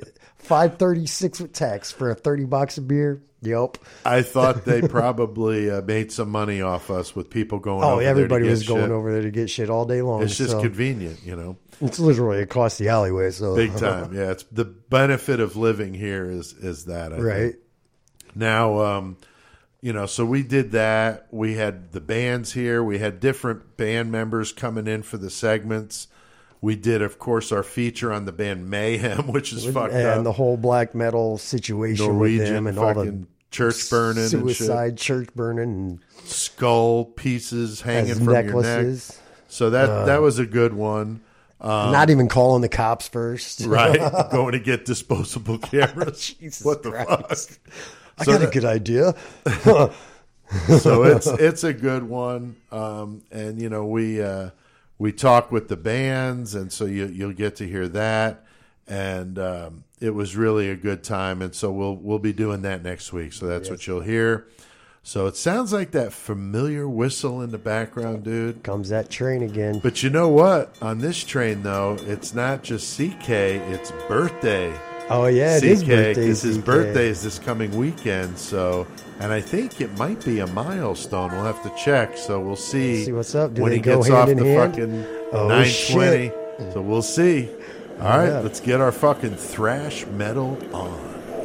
$5.36 with tax for a $30 of beer. Yep. I thought they probably made some money off us with people going over there everybody to get was going shit. over there to get shit all day long. It's just so convenient, you know. it's literally across the alleyway. So Big time. Yeah, it's the benefit of living here is that. I right. think. Now, you know, so we did that. We had the bands here. We had different band members coming in for the segments. We did, of course, our feature on the band Mayhem, which is fucked up. And the whole black metal situation Norwegian with them and all the fucking church burning and suicide shit. church burning and Skull pieces hanging as from your neck. necklaces. So that was a good one. Not even calling the cops first. Right. Going to get disposable cameras. Jesus what the Christ. fuck? I So got a that- good idea. So it's a good one. And you know, we talk with the bands, and so you'll get to hear that. And it was really a good time, and so we'll be doing that next week. So that's what you'll hear. So it sounds like that familiar whistle in the background, dude. Comes that train again. But you know what? On this train, though, it's not just CK, it's birthday. Oh, yeah, it CK, is birthday. because his CK. birthday is this coming weekend. So, and I think it might be a milestone. We'll have to check. So we'll see. See what's up. Do when they he go gets hand off in the hand? fucking Oh, 920. So we'll see. All right, Yeah. let's get our fucking thrash metal on.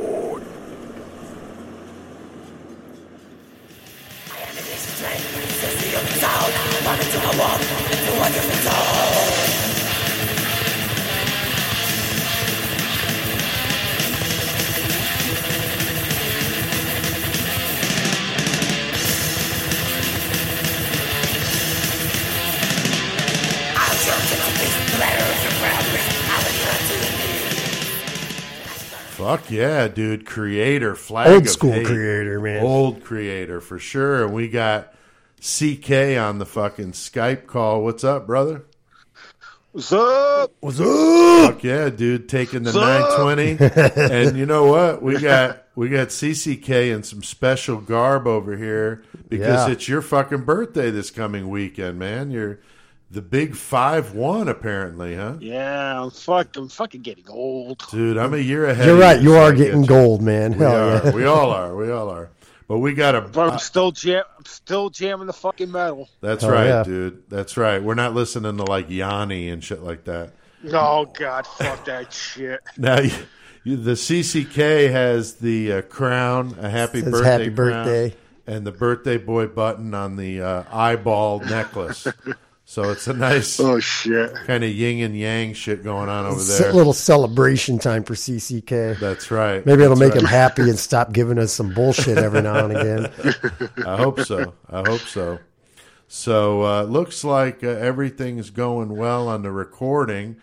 Fuck yeah, dude. Creator, flag Old of school hate. creator, man. Old creator, for sure. And we got CK on the fucking Skype call. What's up, brother? What's up? What's up? Fuck yeah, dude. Taking the 920. And you know what? We got CCK in some special garb over here because Yeah. it's your fucking birthday this coming weekend, man. You're the big 5'1", apparently, huh? Yeah, I'm fucking getting old. Dude, I'm a year ahead. You're of right. You so I are get getting you. gold, man. We Hell are. yeah. We all are. We all are. But we got But a. I'm still jamming the fucking metal. That's Hell right, yeah. dude. That's right. We're not listening to like Yanni and shit like that. Oh God, fuck that shit. Now, the CCK has the crown, a happy Says birthday happy crown, birthday. and the birthday boy button on the eyeball necklace. So it's a nice Oh shit. kind of yin and yang shit going on over It's there. a little celebration time for CCK. That's right. Maybe it'll That's make right. him happy and stop giving us some bullshit every now and again. I hope so. I hope so. So looks like everything's going well on the recording.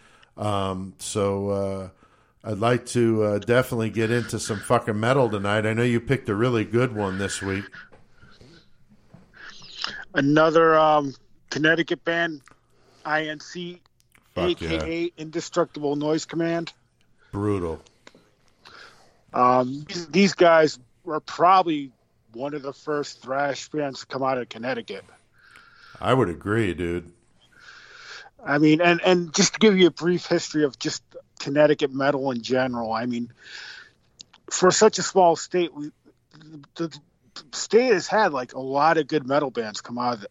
So I'd like to definitely get into some fucking metal tonight. I know you picked a really good one this week. Another Connecticut band, INC, Fuck aka Indestructible Noise Command. Brutal. These guys were probably one of the first thrash bands to come out of Connecticut. I would agree, dude. I mean, and just to give you a brief history of just Connecticut metal in general, I mean, for such a small state, the state has had like a lot of good metal bands come out.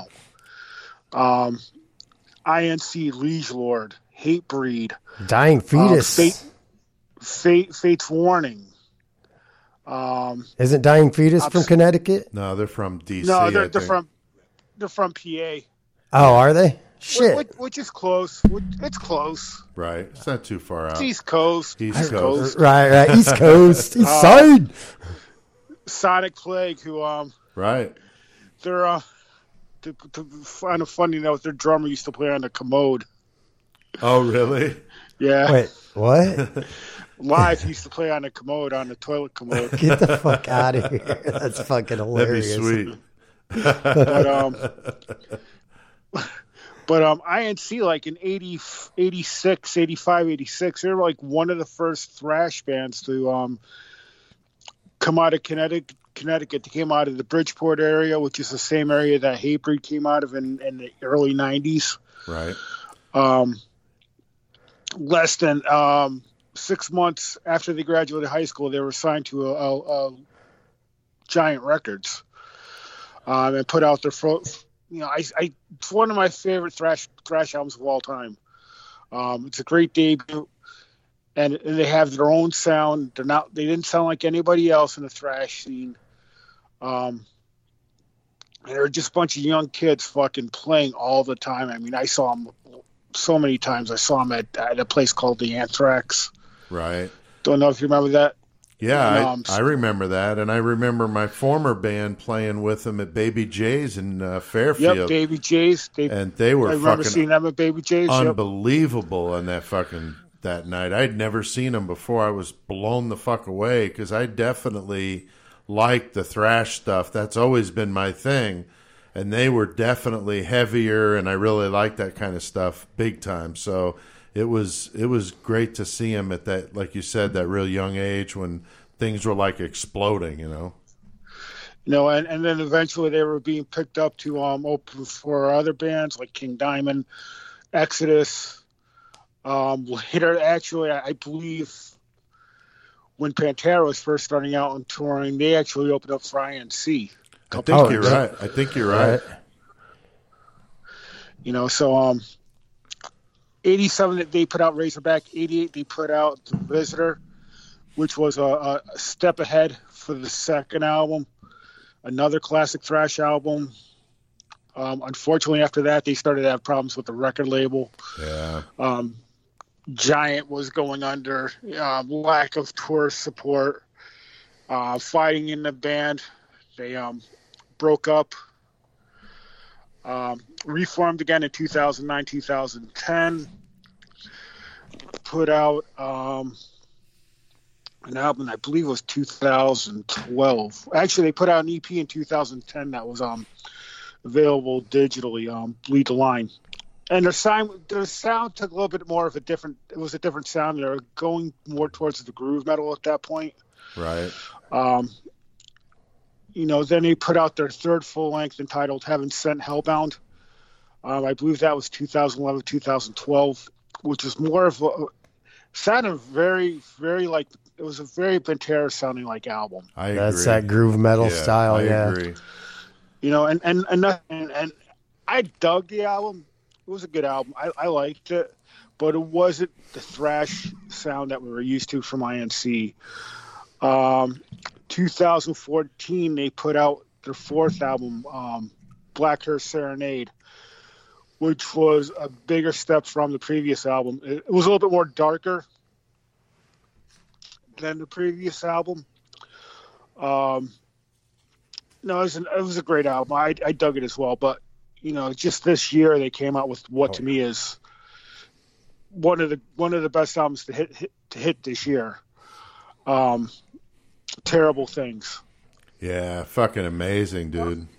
INC, Liege Lord, Hatebreed, Dying Fetus. Fate's Warning. Isn't Dying Fetus from Connecticut? No, they're from D.C. No, I they're think. from PA. Oh, are they? Shit. Which is close. It's close. Right. It's not too far out. It's East Coast. East Coast. Right. East Coast. East Side. Sonic Plague, who Right. they're to find a funny note, their drummer used to play on the commode. Oh, really? Yeah. Wait, what? Live, he used to play on the commode, on the toilet commode. Get the fuck out of here. That's fucking That'd be hilarious. sweet. But INC, like in 80, 86, 85, 86, they were like one of the first thrash bands to come out of Connecticut. They came out of the Bridgeport area, which is the same area that Hatebreed came out of in the early 90s. Right. Less than 6 months after they graduated high school, they were signed to a Giant Records, and put out their it's one of my favorite thrash albums of all time. It's a great debut, and they have their own sound. They didn't sound like anybody else in the thrash scene. And they're just a bunch of young kids fucking playing all the time. I mean, I saw them so many times. I saw them at a place called the Anthrax. Right. Don't know if you remember that. Yeah, I remember that, and I remember my former band playing with them at Baby J's in Fairfield. Yep, Baby J's. And they were I remember fucking seeing them at Baby J's. unbelievable on that night. I'd never seen them before. I was blown the fuck away because I definitely like the thrash stuff. That's always been my thing, and they were definitely heavier, and I really like that kind of stuff big time. So it was great to see him at that, like you said, that real young age when things were like exploding, you know. And then eventually they were being picked up to open for other bands like King Diamond, Exodus. Later, actually, I believe when Pantera was first starting out and touring, they actually opened up for INC. I think you're right. I think you're right. You know, so 87 they put out Razorback. 88 they put out The Visitor, which was a step ahead for the second album. Another classic thrash album. Unfortunately, after that, they started to have problems with the record label. Yeah. Giant was going under, lack of tour support, fighting in the band. They broke up, reformed again in 2009, 2010, put out an album, I believe it was 2012. Actually, they put out an EP in 2010 that was available digitally, Bleed the Line. And their sound took a little bit more of a different sound. They were going more towards the groove metal at that point. Right. Then they put out their third full length entitled Heaven Sent Hellbound. I believe that was 2011, 2012, which was more of sounded very, very like, it was a very Pantera sounding like album. I agree. That's that groove metal style. I agree. And I dug the album. It was a good album. I liked it, but it wasn't the thrash sound that we were used to from INC. 2014, they put out their fourth album, Black Hearse Serenade, which was a bigger step from the previous album. It was a little bit more darker than the previous album. It was a great album. I dug it as well, but just this year they came out with what to me is one of the best albums to hit this year. Terrible Things. Yeah, fucking amazing, dude.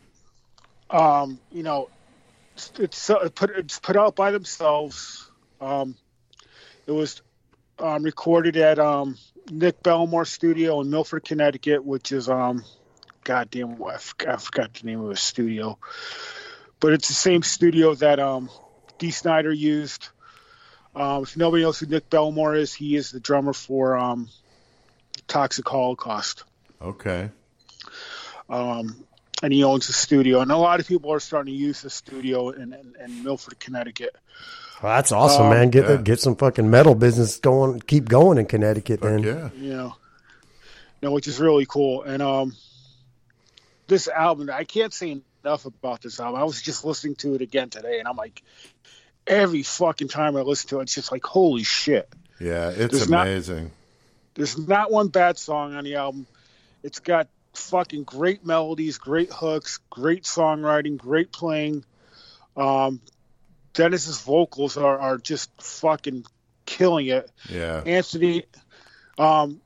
It's put out by themselves. It was recorded at Nick Belmore Studio in Milford, Connecticut, which is goddamn, I forgot the name of his studio. But it's the same studio that Dee Snider used. If nobody knows who Nick Belmore is, he is the drummer for Toxic Holocaust. Okay. And he owns the studio. And a lot of people are starting to use the studio in Milford, Connecticut. Well, that's awesome, man. Get some fucking metal business going. Keep going in Connecticut, then. Yeah. Which is really cool. And this album, I can't say enough about this album. I was just listening to it again today, and I'm like, every fucking time I listen to it, it's just like, holy shit. Yeah, it's amazing. There's not one bad song on the album. It's got fucking great melodies, great hooks, great songwriting, great playing. Dennis's vocals are just fucking killing it. Yeah. Anthony and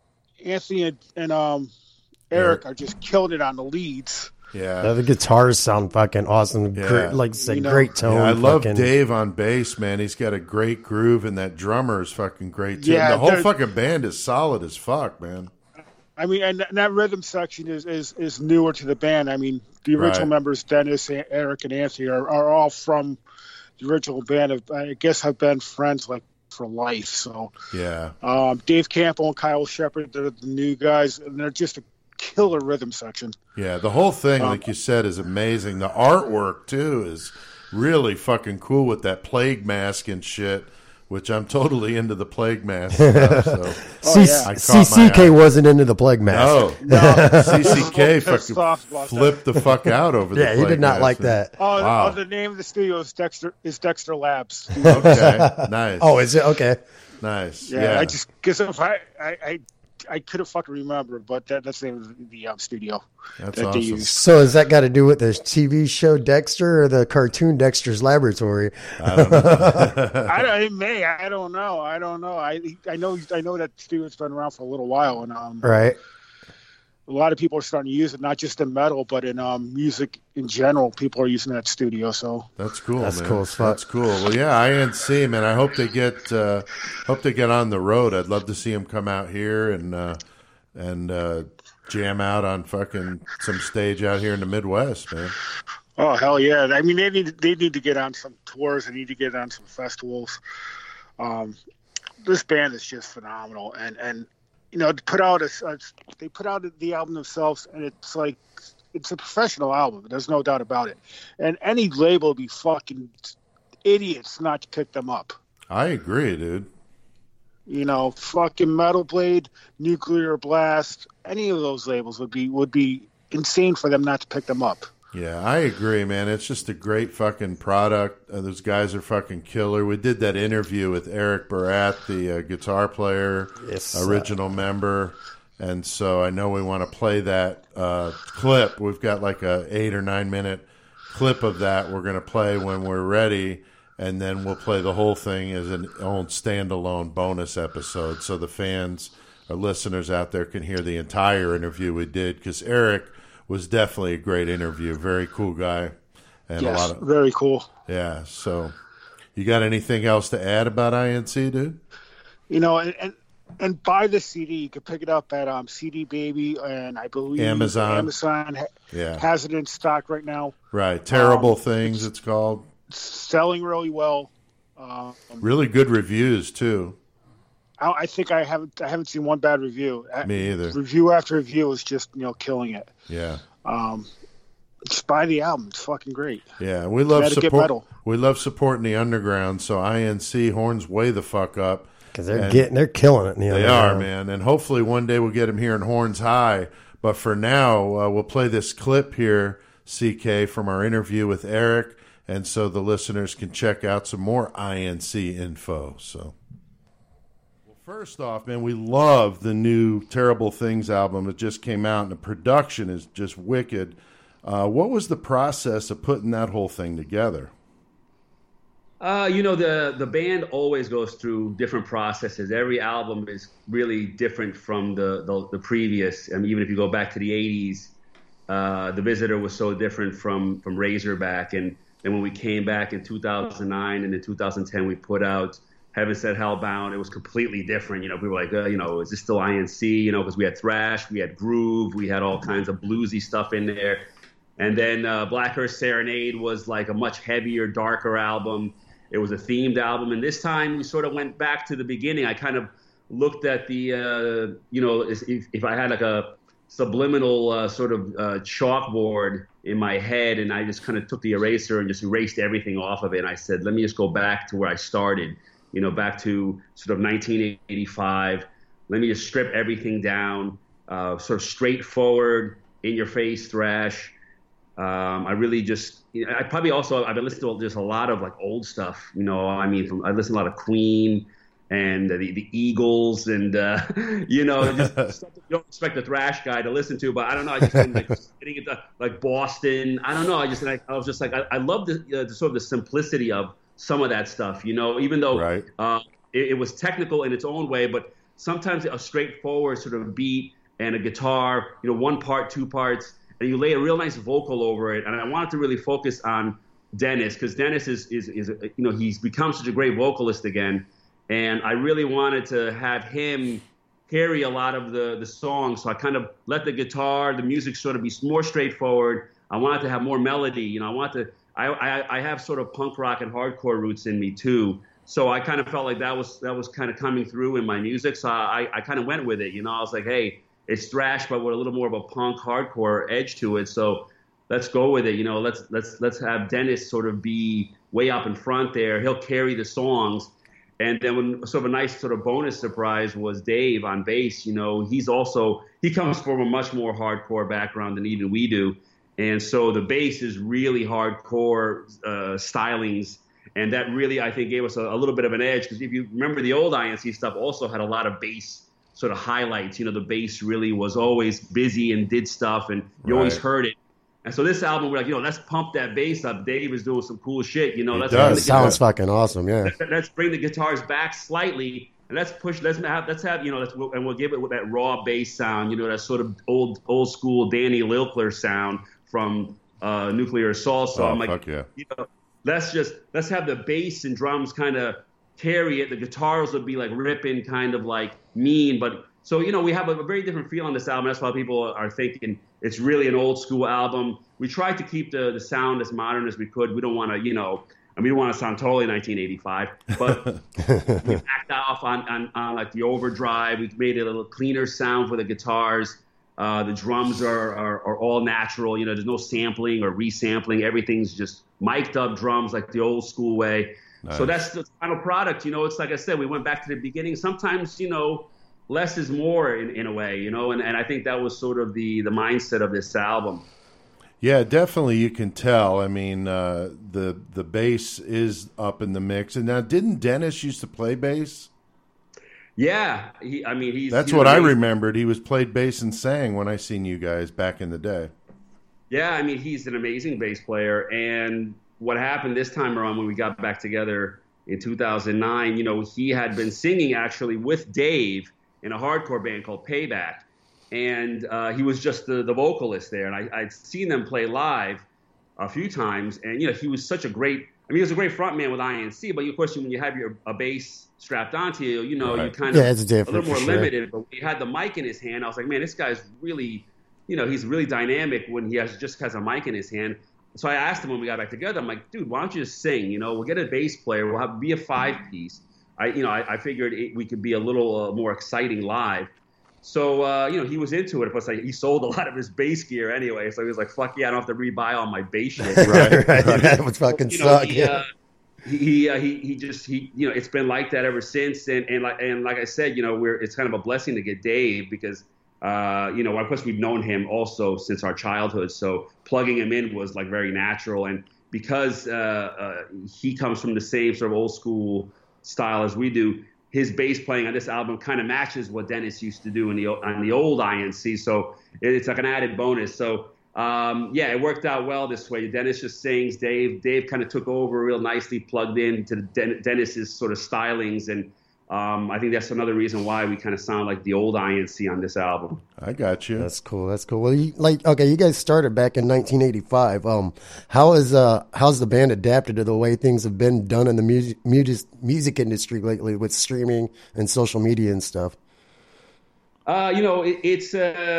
Eric are just killing it on the leads. Yeah. The guitars sound fucking awesome. Yeah. Great tone. Yeah, I love Dave on bass, man. He's got a great groove, and that drummer is fucking great, too. Yeah, the whole fucking band is solid as fuck, man. I mean, and that rhythm section is newer to the band. I mean, the original members, Dennis, Eric, and Anthony, are all from the original band. I guess have been friends like for life. So Yeah. Dave Campbell and Kyle Shepard, they're the new guys, and they're just a killer rhythm section. Yeah, the whole thing, like you said, is amazing. The artwork, too, is really fucking cool with that plague mask and shit, which I'm totally into the plague mask stuff. So I caught my CCK eye. wasn't into the plague mask. No, CCK Pissed off fucking about flipped the fuck out over the Yeah, he plague did not mask. like that. Wow. The name of the studio is Dexter Labs. Okay, nice. Oh, is it? Okay. Nice. Yeah, Yeah. I just because if I could have fucking remembered, but that's the name of the studio That's that they awesome. use. So has that got to do with the TV show Dexter or the cartoon Dexter's Laboratory? I don't know. It may. I don't know. I know that studio's been around for a little while, and Right. a lot of people are starting to use it, not just in metal, but in music in general. People are using that studio. So That's cool. That's man. cool as fuck. That's cool. Well, yeah, INC, man. I hope they get on the road. I'd love to see them come out here and jam out on fucking some stage out here in the Midwest, man. oh hell yeah! I mean, they need to get on some tours. They need to get on some festivals. This band is just phenomenal, and you know, to put out they put out the album themselves, and it's like it's a professional album. There's no doubt about it. And any label would be fucking idiots not to pick them up. I agree, dude. You know, fucking Metal Blade, Nuclear Blast, any of those labels would be insane for them not to pick them up. Yeah, I agree, man. It's just a great fucking product. Those guys are fucking killer. We did that interview with Eric Barat, the guitar player, Yes, original member. And so I know we want to play that clip. We've got like a 8 or 9 minute clip of that we're going to play when we're ready. And then we'll play the whole thing as an own standalone bonus episode. So the fans or listeners out there can hear the entire interview we did, because Eric was definitely a great interview. Very cool guy. And Yes, a lot of, very cool. yeah. So you got anything else to add about INC, dude? You know, and buy the CD. You can pick it up at CD Baby, and I believe Amazon yeah, has it in stock right now. Right. Terrible Things, it's called. Selling really well. Really good reviews, too. I think I haven't seen one bad review. Me either. Review after review is just, you know, killing it. Yeah. Just buy the album. It's fucking great. Yeah, we love Gotta get support. metal. We love supporting the underground. So INC horns way the fuck up. Because they're killing it in the They underground. are, man. And hopefully one day we'll get them here in Horns High. But for now, we'll play this clip here, CK, from our interview with Eric, and so the listeners can check out some more INC info. So, well, first off, man, we love the new Terrible Things album that just came out, and the production is just wicked. What was the process of putting that whole thing together? You know, the band always goes through different processes. Every album is really different from the previous. I mean, even if you go back to the 80s, The Visitor was so different from Razorback. And then when we came back in 2009 and in 2010, we put out Heaven Said Hellbound. It was completely different. You know, people were like, you know, is this still INC? You know, because we had thrash, we had groove, we had all kinds of bluesy stuff in there. And then Black Earth Serenade was like a much heavier, darker album. It was a themed album, and this time we sort of went back to the beginning. I kind of looked at the, you know, if I had like a subliminal sort of chalkboard in my head, and I just kind of took the eraser and just erased everything off of it. And I said, let me just go back to where I started, you know, back to sort of 1985. Let me just strip everything down, sort of straightforward, in-your-face thrash. I really just, you know, I've been listening to just a lot of like old stuff, you know. I mean, I listen to a lot of Queen and the Eagles, and you know, just stuff that you don't expect a thrash guy to listen to. But I don't know, I just been like getting into like Boston. I don't know, I was just like I love the sort of the simplicity of some of that stuff, you know, even though Right. it was technical in its own way, but sometimes a straightforward sort of beat and a guitar, you know, one part, two parts. And you lay a real nice vocal over it. And I wanted to really focus on Dennis, because Dennis is you know, he's become such a great vocalist again. And I really wanted to have him carry a lot of the songs. So I kind of let the guitar, the music sort of be more straightforward. I wanted to have more melody. You know, I have sort of punk rock and hardcore roots in me too. So I kind of felt like that was kind of coming through in my music. So I kind of went with it. I was like, hey, it's thrash, but with a little more of a punk hardcore edge to it. So let's go with it. Let's have Dennis sort of be way up in front there. He'll carry the songs. And then when sort of a nice sort of bonus surprise was Dave on bass. He comes from a much more hardcore background than even we do. And so the bass is really hardcore stylings. And that really, I think, gave us a little bit of an edge. Because if you remember, the old INC stuff also had a lot of bass sort of highlights. The bass really was always busy and did stuff. And you always heard it. And so this album, we're like, let's pump that bass up. Dave is doing some cool shit. It sounds fucking awesome, yeah. Let's bring the guitars back slightly, and let's have, and we'll give it with that raw bass sound, that sort of old school Danny Lilkler sound from Nuclear Assault. So I'm like, fuck yeah. Let's have the bass and drums kind of carry it. The guitars would be like ripping, kind of like mean, but. So, we have a very different feel on this album. That's why people are thinking it's really an old school album. We tried to keep the sound as modern as we could. We don't want to, we don't want to sound totally 1985, but we backed off on like the overdrive. We made it a little cleaner sound for the guitars. The drums are all natural. There's no sampling or resampling. Everything's just mic'd up drums like the old school way. Nice. So that's the final product. It's like I said, we went back to the beginning. Sometimes, less is more in a way, and I think that was sort of the mindset of this album. Yeah, definitely you can tell. I mean, the bass is up in the mix. And now, didn't Dennis used to play bass? Yeah, That's what I remembered. He was played bass and sang when I seen you guys back in the day. Yeah, he's an amazing bass player. And what happened this time around when we got back together in 2009, he had been singing actually with Dave in a hardcore band called Payback. And he was just the vocalist there. And I'd seen them play live a few times. And, he was such a great – he was a great frontman with INC. But, of course, when you have a bass strapped onto you, you kind of it's different, a little more limited. But when he had the mic in his hand, I was like, man, this guy's really – he's really dynamic when he just has a mic in his hand. So I asked him when we got back together, I'm like, dude, why don't you just sing? We'll get a bass player. We'll be a 5-piece. I figured we could be a little more exciting live. So, he was into it. Plus, he sold a lot of his bass gear anyway. So he was like, fuck yeah, I don't have to rebuy all my bass shit. Right. That would fucking suck. It's been like that ever since. And like I said, it's kind of a blessing to get Dave because, of course we've known him also since our childhood. So plugging him in was like very natural. And because he comes from the same sort of old school style as we do, his bass playing on this album kind of matches what Dennis used to do on the old INC. So it's like an added bonus. So it worked out well this way. Dennis just sings. Dave kind of took over real nicely, plugged in to Dennis's sort of stylings. And I think that's another reason why we kind of sound like the old INC on this album. I got you. That's cool. Well, you guys started back in 1985. How's the band adapted to the way things have been done in the music industry lately with streaming and social media and stuff? It's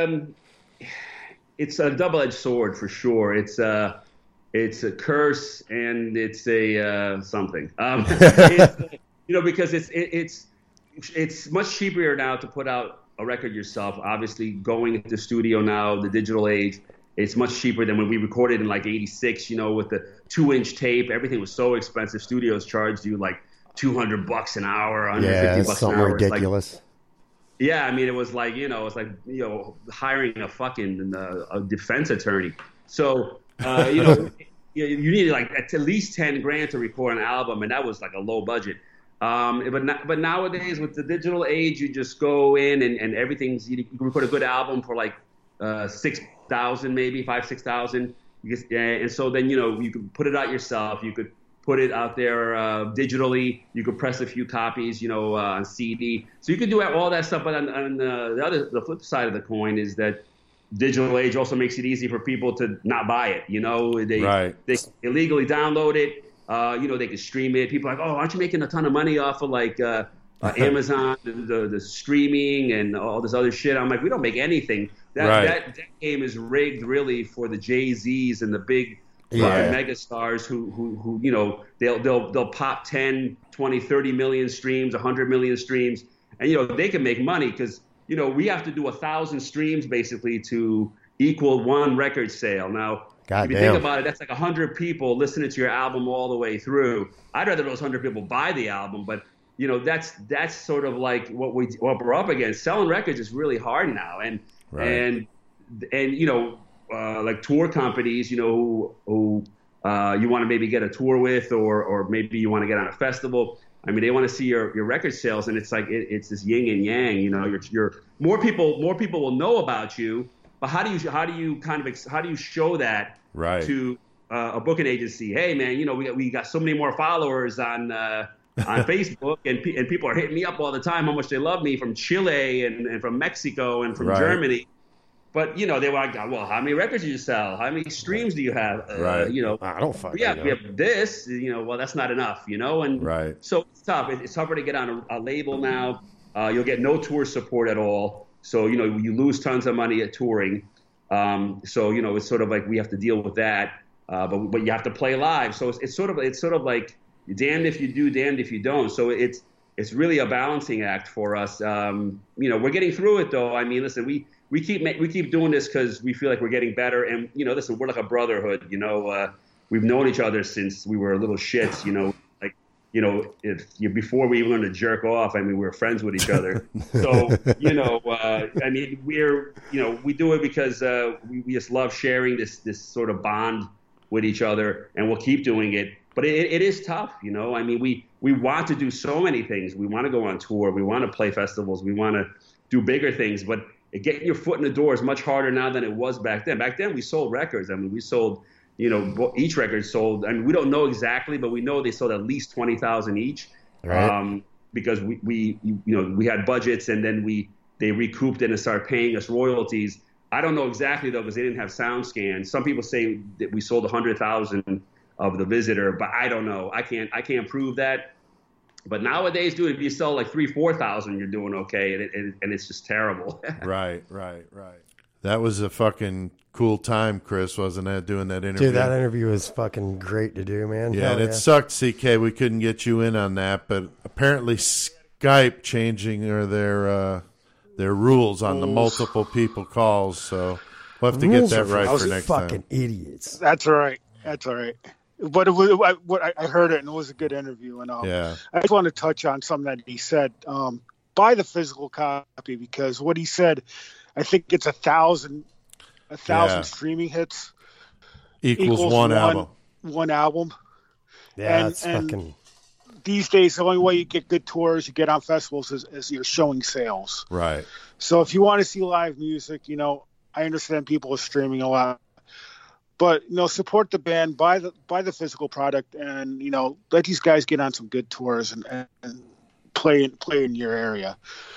a double-edged sword for sure. It's a curse and it's a something. Because it's much cheaper now to put out a record yourself. Obviously, going into the studio now, the digital age, it's much cheaper than when we recorded in like '86. With the 2-inch tape, everything was so expensive. Studios charged you like $200 an hour, $150 an hour. Something ridiculous. It was like it's like hiring a fucking a defense attorney. So you needed like at least $10,000 to record an album, and that was like a low budget. But nowadays with the digital age, you just go in and everything's, you can record a good album for like 6,000, maybe 5,000-6,000. And so then, you could put it out yourself. You could put it out there digitally. You could press a few copies, on CD. So you could do all that stuff. But on the flip side of the coin is that digital age also makes it easy for people to not buy it. They illegally download it. They can stream it. People are like, oh, aren't you making a ton of money off of like Amazon, the streaming and all this other shit? I'm like, we don't make anything. That game is rigged really for the Jay-Z's and the big mega stars who you know, they'll pop 10, 20, 30 million streams, 100 million streams, and you know they can make money because you know we have to do 1,000 streams basically to equal one record sale. Now, if you think about it, that's like 100 people listening to your album all the way through. I'd rather those 100 people buy the album, but you know that's sort of like what we're up against. Selling records is really hard now, and you know, like tour companies, you know, who you want to maybe get a tour with, or maybe you want to get on a festival. I mean, they want to see your record sales, and it's like it's this yin and yang. You know, you're more people will know about you, but how do you show that to a booking agency? Hey, man, you know, we got so many more followers on Facebook, and people are hitting me up all the time how much they love me from Chile and from Mexico and from Germany. But, you know, they were like, well, how many records do you sell? How many streams do you have? You know, I don't fucking know. We have this, you know, well, that's not enough, you know? And so it's tough. It's tougher to get on a label now. You'll get no tour support at all. So, you know, you lose tons of money at touring. So, you know, it's sort of like we have to deal with that. But you have to play live. So it's sort of like damned if you do, damned if you don't. So it's really a balancing act for us. You know, we're getting through it, though. I mean, listen, we keep doing this because we feel like we're getting better, and you know, listen, we're like a brotherhood. You know, we've known each other since we were little shits. You know, like you know, before we even learned to jerk off. I mean, we were friends with each other. So you know, I mean, we do it because we just love sharing this sort of bond with each other, and we'll keep doing it. But it is tough, you know. I mean, we want to do so many things. We want to go on tour. We want to play festivals. We want to do bigger things, but getting your foot in the door is much harder now than it was back then. Back then, we sold records. I mean, we sold, you know, each record sold. I mean, we don't know exactly, but we know they sold at least 20,000 each, because we had budgets, and then they recouped it and started paying us royalties. I don't know exactly though, because they didn't have SoundScan. Some people say that we sold 100,000 of the Visitor, but I don't know. I can't prove that. But nowadays, dude, if you sell like 3,000-4,000, you're doing okay, and it's just terrible. Right. That was a fucking cool time, Chris, wasn't it, doing that interview? Dude, that interview was fucking great to do, man. Yeah, it sucked, CK. We couldn't get you in on that, but apparently Skype changing their rules on the multiple people calls, so we'll have to get that right for next time. Fucking idiots. That's all right. But I heard it, and it was a good interview. And I just want to touch on something that he said. Buy the physical copy, because what he said, I think it's 1,000 streaming hits equals one album. One album. Yeah, it's fucking. These days, the only way you get good tours, you get on festivals, is you're showing sales. Right. So if you want to see live music, you know, I understand people are streaming a lot. But, you know, support the band, buy the physical product, and, you know, let these guys get on some good tours and play in your area.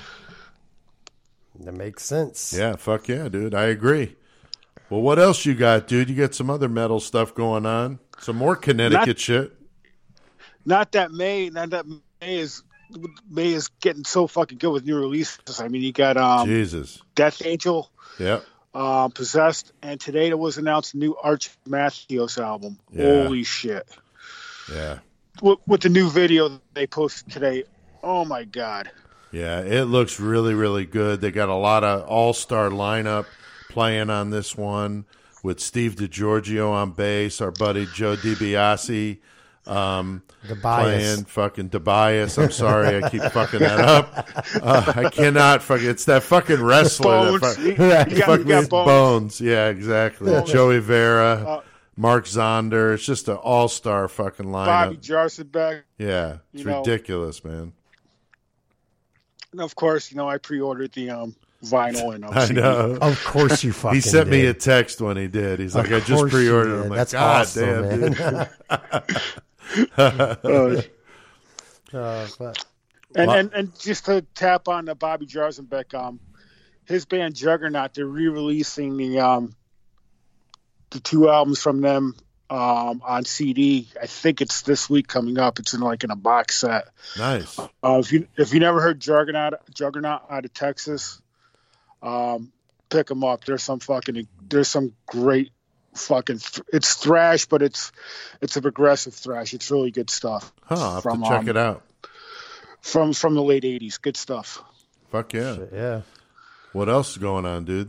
That makes sense. Yeah, fuck yeah, dude. I agree. Well, what else you got, dude? You got some other metal stuff going on? Some more Connecticut shit? Not that May is getting so fucking good with new releases. I mean, you got Jesus, Death Angel. Yep. Possessed, and today it was announced a new Arch Mattheos album. Yeah. Holy shit! Yeah, with the new video they posted today, oh my god! Yeah, it looks really, really good. They got a lot of all-star lineup playing on this one with Steve DiGiorgio on bass, our buddy Joe DiBiase. Playing fucking Tobias. I'm sorry, I keep fucking that up. I cannot fucking. It's that fucking wrestler. Bones. You got Bones. Yeah, exactly. Bones. Joey Vera, Mark Zonder. It's just an all-star fucking lineup. Bobby Jarsenbeck. Yeah, it's ridiculous, man. And of course, you know, I pre-ordered the vinyl and I know. Of course you fucking. He sent did. me a text when he did. He's like, I just pre-ordered. I'm like, that's God awesome, damn, dude. And just to tap on the Bobby Jarsenbeck, his band Juggernaut, they're re-releasing the two albums from them on CD. I think it's this week coming up. It's in a box set. Nice. If you never heard Juggernaut out of Texas, pick them up. There's some great fucking it's thrash, but it's a progressive thrash. It's really good stuff. I'll have to check it out. From the late 80s. Good stuff. Fuck yeah. Shit, yeah. What else is going on, dude?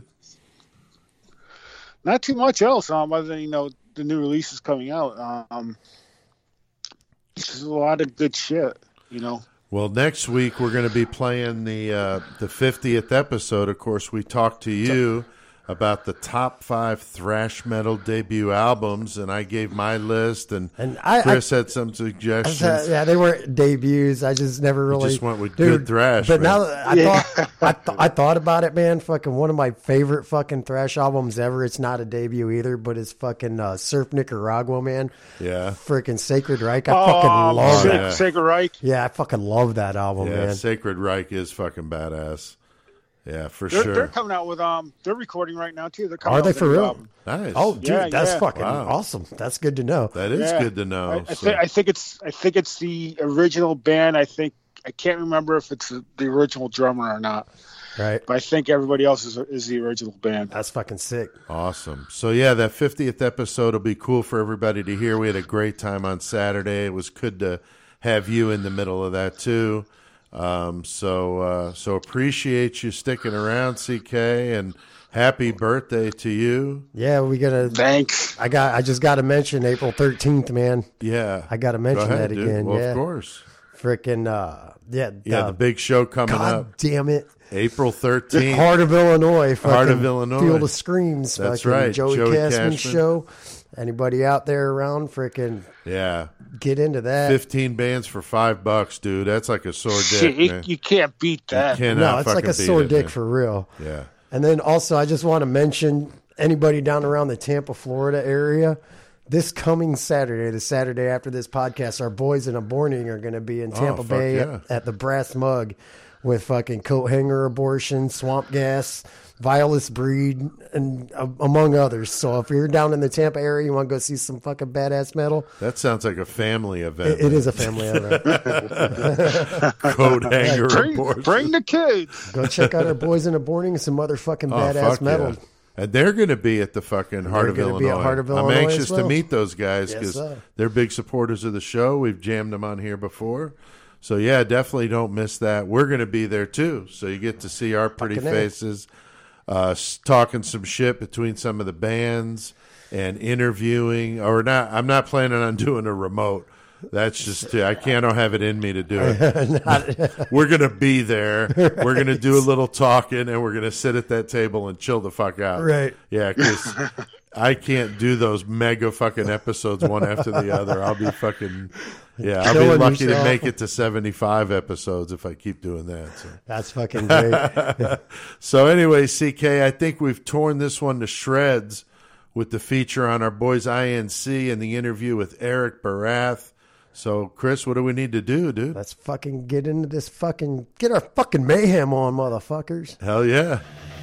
Not too much else, other than the new releases coming out. There's a lot of good shit, Well, next week we're going to be playing the 50th episode. Of course, we talked to you about the top 5 thrash metal debut albums, and I gave my list, and Chris had some suggestions. Yeah, they weren't debuts. I just never really just went with good thrash. But man. now that I thought about it, man. Fucking one of my favorite fucking thrash albums ever. It's not a debut either, but it's fucking Surf Nicaragua, man. Yeah, freaking Sacred Reich. I fucking love that. Sacred Reich. Yeah, I fucking love that album, man. Sacred Reich is fucking badass. Yeah, They're sure. They're coming out with they're recording right now too. They're coming Are out they with for a new real? album. Nice. Oh, dude, that's fucking Wow. awesome. That's good to know. That is good to know. I think it's the original band. I can't remember if it's the original drummer or not. Right. But I think everybody else is the original band. That's fucking sick. Awesome. So, yeah, that 50th episode will be cool for everybody to hear. We had a great time on Saturday. It was good to have you in the middle of that, too. So appreciate you sticking around, CK, and happy birthday to you. Yeah, we gotta. Thanks. I just got to mention April 13th, man. Yeah. I got to mention that dude. again. Well, yeah. of course. Freaking, The big show coming God up. damn it. April 13th. Heart of Illinois. Heart of Illinois. Field of Screams. That's fucking right. Joey Cashman Cashman show. Anybody out there around, freaking Yeah. get into that. 15 bands for $5, dude. That's like a sore Shit, dick, man. you can't beat that. You cannot No, it's like fucking a sore beat it, dick man. for real. Yeah. And then also, I just want to mention anybody down around the Tampa, Florida area. This coming Saturday, the Saturday after this podcast, our boys in Aborning are going to be in Tampa fuck Bay yeah. at the Brass Mug with fucking Coat Hanger Abortion, Swamp Gas, Violus Breed, and among others. So if you're down in the Tampa area, you want to go see some fucking badass metal, That sounds like a family event. it is a family event. Coat hanger report. Bring the kids. Go check out our boys in Aborning and some motherfucking badass fuck metal. yeah. And they're going to be at the fucking Heart of gonna Illinois. be at Heart of I'm Illinois anxious as well. to meet those guys Yes, because sir. they're big supporters of the show. We've jammed them on here before. So, yeah, definitely don't miss that. We're going to be there, too. So you get to see our pretty Fucking A. faces talking some shit between some of the bands and interviewing. Or not. I'm not planning on doing a remote. That's just, I don't have it in me to do it. We're going to be there. We're going to do a little talking, and we're going to sit at that table and chill the fuck out. Right. Yeah, because I can't do those mega fucking episodes one after the other. I'll be fucking, I'll be Killing lucky to yourself. make it to 75 episodes if I keep doing that. So. That's fucking great. So anyway, CK, I think we've torn this one to shreds with the feature on our boys INC and the interview with Eric Barath. So, Chris, what do we need to do, dude? Let's fucking get into this fucking, get our fucking mayhem on, motherfuckers. Hell yeah.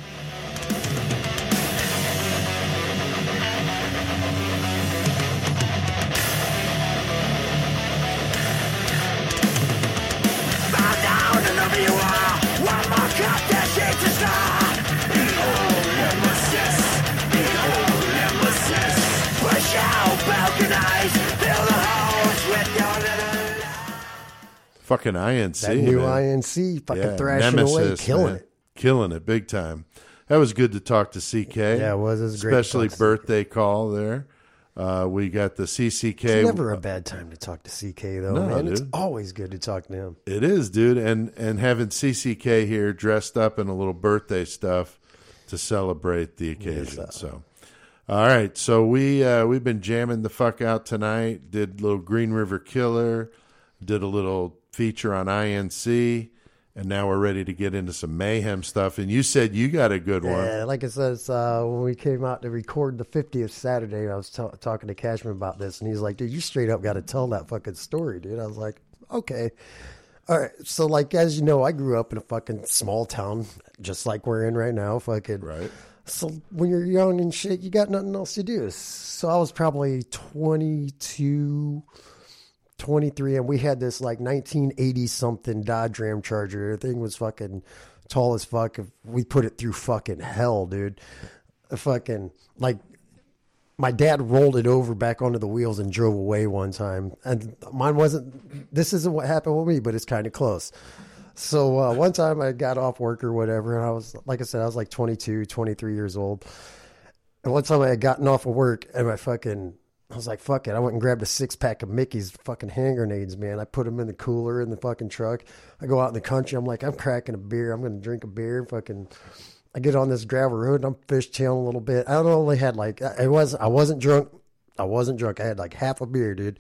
Fucking INC. That new man. INC fucking Yeah, thrashing away, Nemesis, killing man. it. Killing it big time. That was good to talk to CK. Yeah, it was. It was great to Especially talk to birthday call there. We got the CCK. It's never a bad time to talk to CK, though, No, man. dude. It's always good to talk to him. It is, dude. And having CCK here dressed up in a little birthday stuff to celebrate the occasion. So, all right. So we've been jamming the fuck out tonight. Did a little Green River Killer. Did a little feature on INC. And now we're ready to get into some mayhem stuff. And you said you got a good one. Yeah, like I said, when we came out to record the 50th Saturday, I was talking to Cashman about this, and he's like, dude, you straight up got to tell that fucking story, dude. I was like, okay. All right. So, like, as you know, I grew up in a fucking small town, just like we're in right now. Fucking. Right. So when you're young and shit, you got nothing else to do. So I was probably 22, 23, and we had this like 1980 something Dodge Ram Charger. The thing was fucking tall as fuck. We put it through fucking hell, dude. Fucking like my dad rolled it over back onto the wheels and drove away one time. And mine wasn't, this isn't what happened with me, but it's kind of close. So one time I got off work or whatever, and I was, like I said, I was like 22, 23 years old. And one time I had gotten off of work, and I was like, fuck it. I went and grabbed a 6-pack of Mickey's fucking hand grenades, man. I put them in the cooler in the fucking truck. I go out in the country. I'm like, I'm cracking a beer. I'm going to drink a beer. I get on this gravel road, and I'm fishtailing a little bit. I only had I wasn't drunk. I had like half a beer, dude.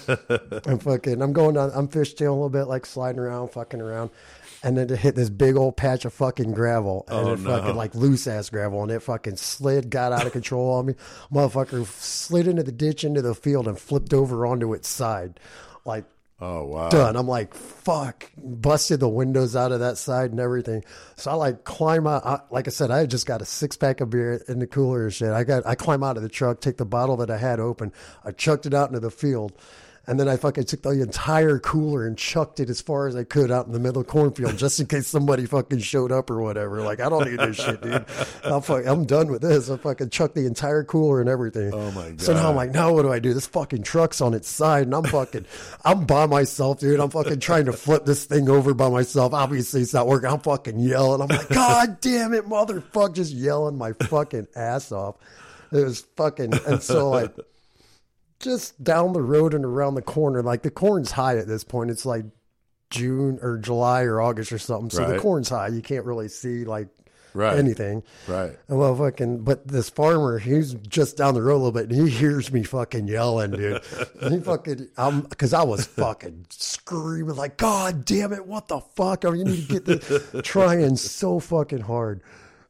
I'm going down, I'm fishtailing a little bit, like sliding around, fucking around. And then to hit this big old patch of fucking gravel. And fucking like loose ass gravel. And it fucking slid, got out of control on me. Motherfucker slid into the ditch, into the field, and flipped over onto its side. Like, oh, wow. Done. I'm like, fuck. Busted the windows out of that side and everything. So I like climb out. Like I said, I had just got a 6-pack of beer in the cooler and shit. I climb out of the truck, take the bottle that I had open. I chucked it out into the field. And then I fucking took the entire cooler and chucked it as far as I could out in the middle of the cornfield, just in case somebody fucking showed up or whatever. Like, I don't need this shit, dude. I'm done with this. I fucking chucked the entire cooler and everything. Oh my God. So now I'm like, now what do I do? This fucking truck's on its side, and I'm by myself, dude. I'm fucking trying to flip this thing over by myself. Obviously it's not working. I'm fucking yelling. I'm like, God damn it, motherfucker, just yelling my fucking ass off. It was fucking, and so like, just down the road and around the corner, like the corn's high at this point. It's like June or July or August or something. So the corn's high. You can't really see like anything. Right. And well, but this farmer, he's just down the road a little bit, and he hears me fucking yelling, dude. And he cause I was fucking screaming like, God damn it, what the fuck? I mean, you need to get this, trying so fucking hard.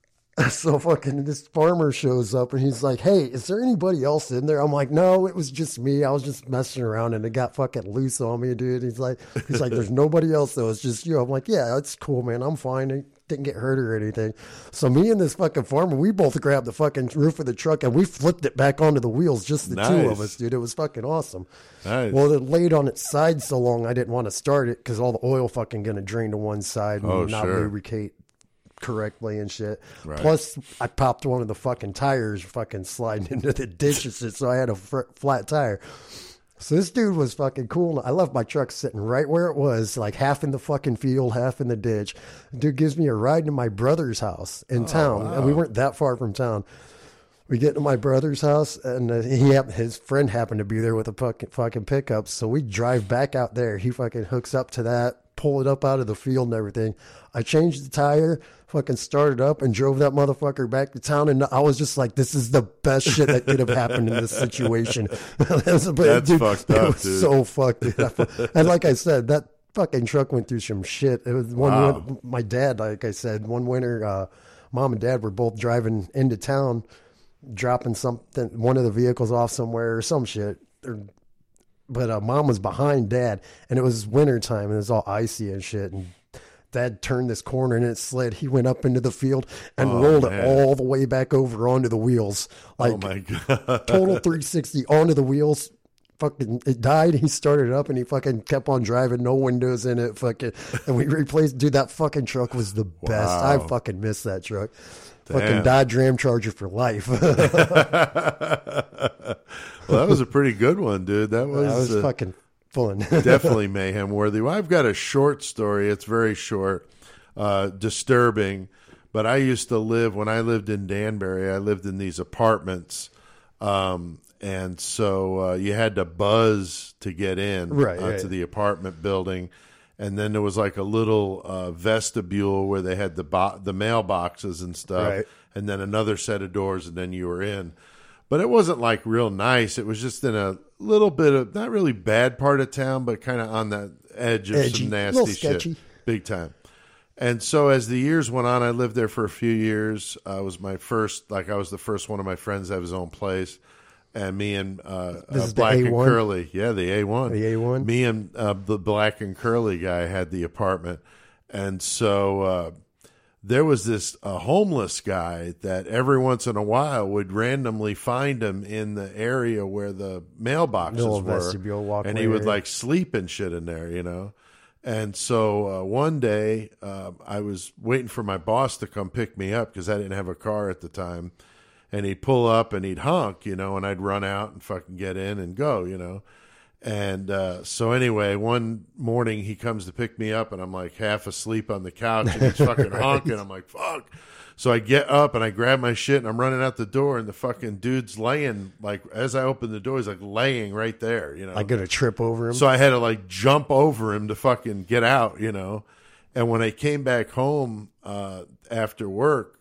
So fucking this farmer shows up and he's like, hey, is there anybody else in there? I'm like, no, it was just me. I was just messing around and it got fucking loose on me, dude. He's like, there's nobody else though. It's just you. I'm like, yeah, it's cool, man. I'm fine. I didn't get hurt or anything. So me and this fucking farmer, we both grabbed the fucking roof of the truck and we flipped it back onto the wheels, just the two of us, dude. It was fucking awesome. Nice. Well, it laid on its side so long I didn't want to start it because all the oil fucking going to drain to one side and not lubricate correctly and shit. Right. Plus, I popped one of the fucking tires fucking sliding into the ditch and shit, so I had a flat tire. So this dude was fucking cool. I left my truck sitting right where it was, like half in the fucking field, half in the ditch. Dude gives me a ride to my brother's house in town, and we weren't that far from town. We get to my brother's house, and his friend happened to be there with a fucking pickup, so we drive back out there. He fucking hooks up to that, pull it up out of the field and everything. I changed the tire, fucking started up, and drove that motherfucker back to town. And I was just like, this is the best shit that could have happened in this situation. That's fucked up, dude. So fucked, dude. And like I said, that fucking truck went through some shit. It was my dad, like I said, one winter, mom and dad were both driving into town, dropping one of the vehicles off somewhere or some shit. But mom was behind dad, and it was winter time, and it was all icy and shit. And dad turned this corner, and it slid. He went up into the field and rolled it all the way back over onto the wheels. Like, oh my God. Total 360 onto the wheels. Fucking, it died. He started up, and he fucking kept on driving. No windows in it. Fucking, and we replaced. Dude, that fucking truck was the best. I fucking miss that truck. Damn. Fucking Dodge Ram Charger for life. Well, that was a pretty good one, dude. That was fucking fun. Definitely mayhem worthy. Well, I've got a short story. It's very short, disturbing. But I used to when I lived in Danbury, I lived in these apartments. And so you had to buzz to get in to the apartment building. And then there was like a little vestibule where they had the mailboxes and stuff. Right. And then another set of doors, and then you were in. But it wasn't like real nice. It was just in a little bit of, not really bad part of town, but kind of on the edge of some nasty shit. Big time. And so as the years went on, I lived there for a few years. I was the first one of my friends to have his own place. And me and Black and Curly. Yeah, the A1. The A1. Me and the Black and Curly guy had the apartment. And so there was this homeless guy that every once in a while would randomly find him in the area where the mailboxes were. And he would like sleep and shit in there, you know. And so one day I was waiting for my boss to come pick me up because I didn't have a car at the time. and he'd pull up and he'd honk, and I'd run out and fucking get in and go, And so anyway, one morning he comes to pick me up, and I'm like half asleep on the couch, and he's fucking honking. I'm like, fuck. So I get up and I grab my shit and I'm running out the door, and the fucking dude's laying, like, as I open the door, he's like laying right there, I'm going to trip over him. So I had to like jump over him to fucking get out, And when I came back home after work,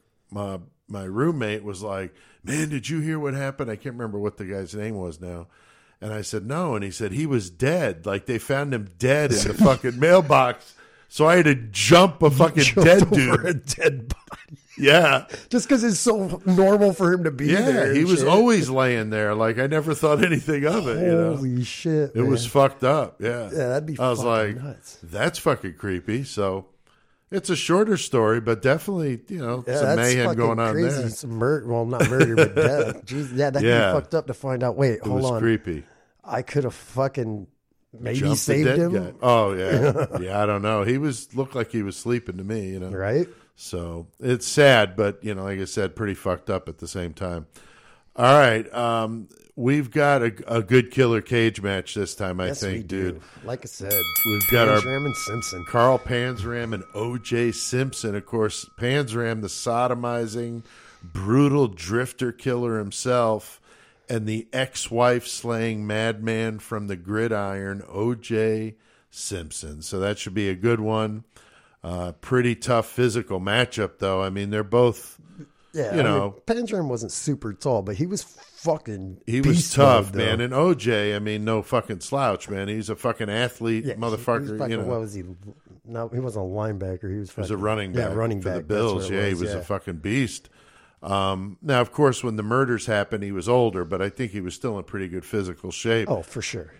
my roommate was like, man, did you hear what happened? I can't remember what the guy's name was now. And I said, no. And he said, he was dead. Like, they found him dead in the fucking mailbox. So I had to jump a fucking dead dude. A dead body. Yeah. Just because it's so normal for him to be there. He was always laying there. Like, I never thought anything of it, Holy shit, It was fucked up. Yeah. Yeah, that'd be I was like, nuts. That's fucking creepy. So it's a shorter story, but definitely, some mayhem going on crazy. there. Some not murder, but death. Jeez, that'd be fucked up to find out. Wait, hold on. It was creepy. I could have fucking maybe Jumped saved him. Guy. Oh, yeah. Yeah, I don't know. He looked like he was sleeping to me, Right? So it's sad, but, like I said, pretty fucked up at the same time. All right. We've got a good killer cage match this time, I think, dude. Like I said, we've got Panzram and Simpson. Carl Panzram and O.J. Simpson. Of course, Panzram, the sodomizing, brutal drifter killer himself, and the ex-wife slaying madman from the gridiron, O.J. Simpson. So that should be a good one. Pretty tough physical matchup, though. I mean, they're both... Yeah, Panzram wasn't super tall, but he was fucking. He was tough, man. And OJ, no fucking slouch, man. He's a fucking athlete, motherfucker. What was he? No, he wasn't a linebacker. He was. He was a running back. Yeah, running for back the Bills. He was a fucking beast. Now, of course, when the murders happened, he was older, but I think he was still in pretty good physical shape. Oh, for sure.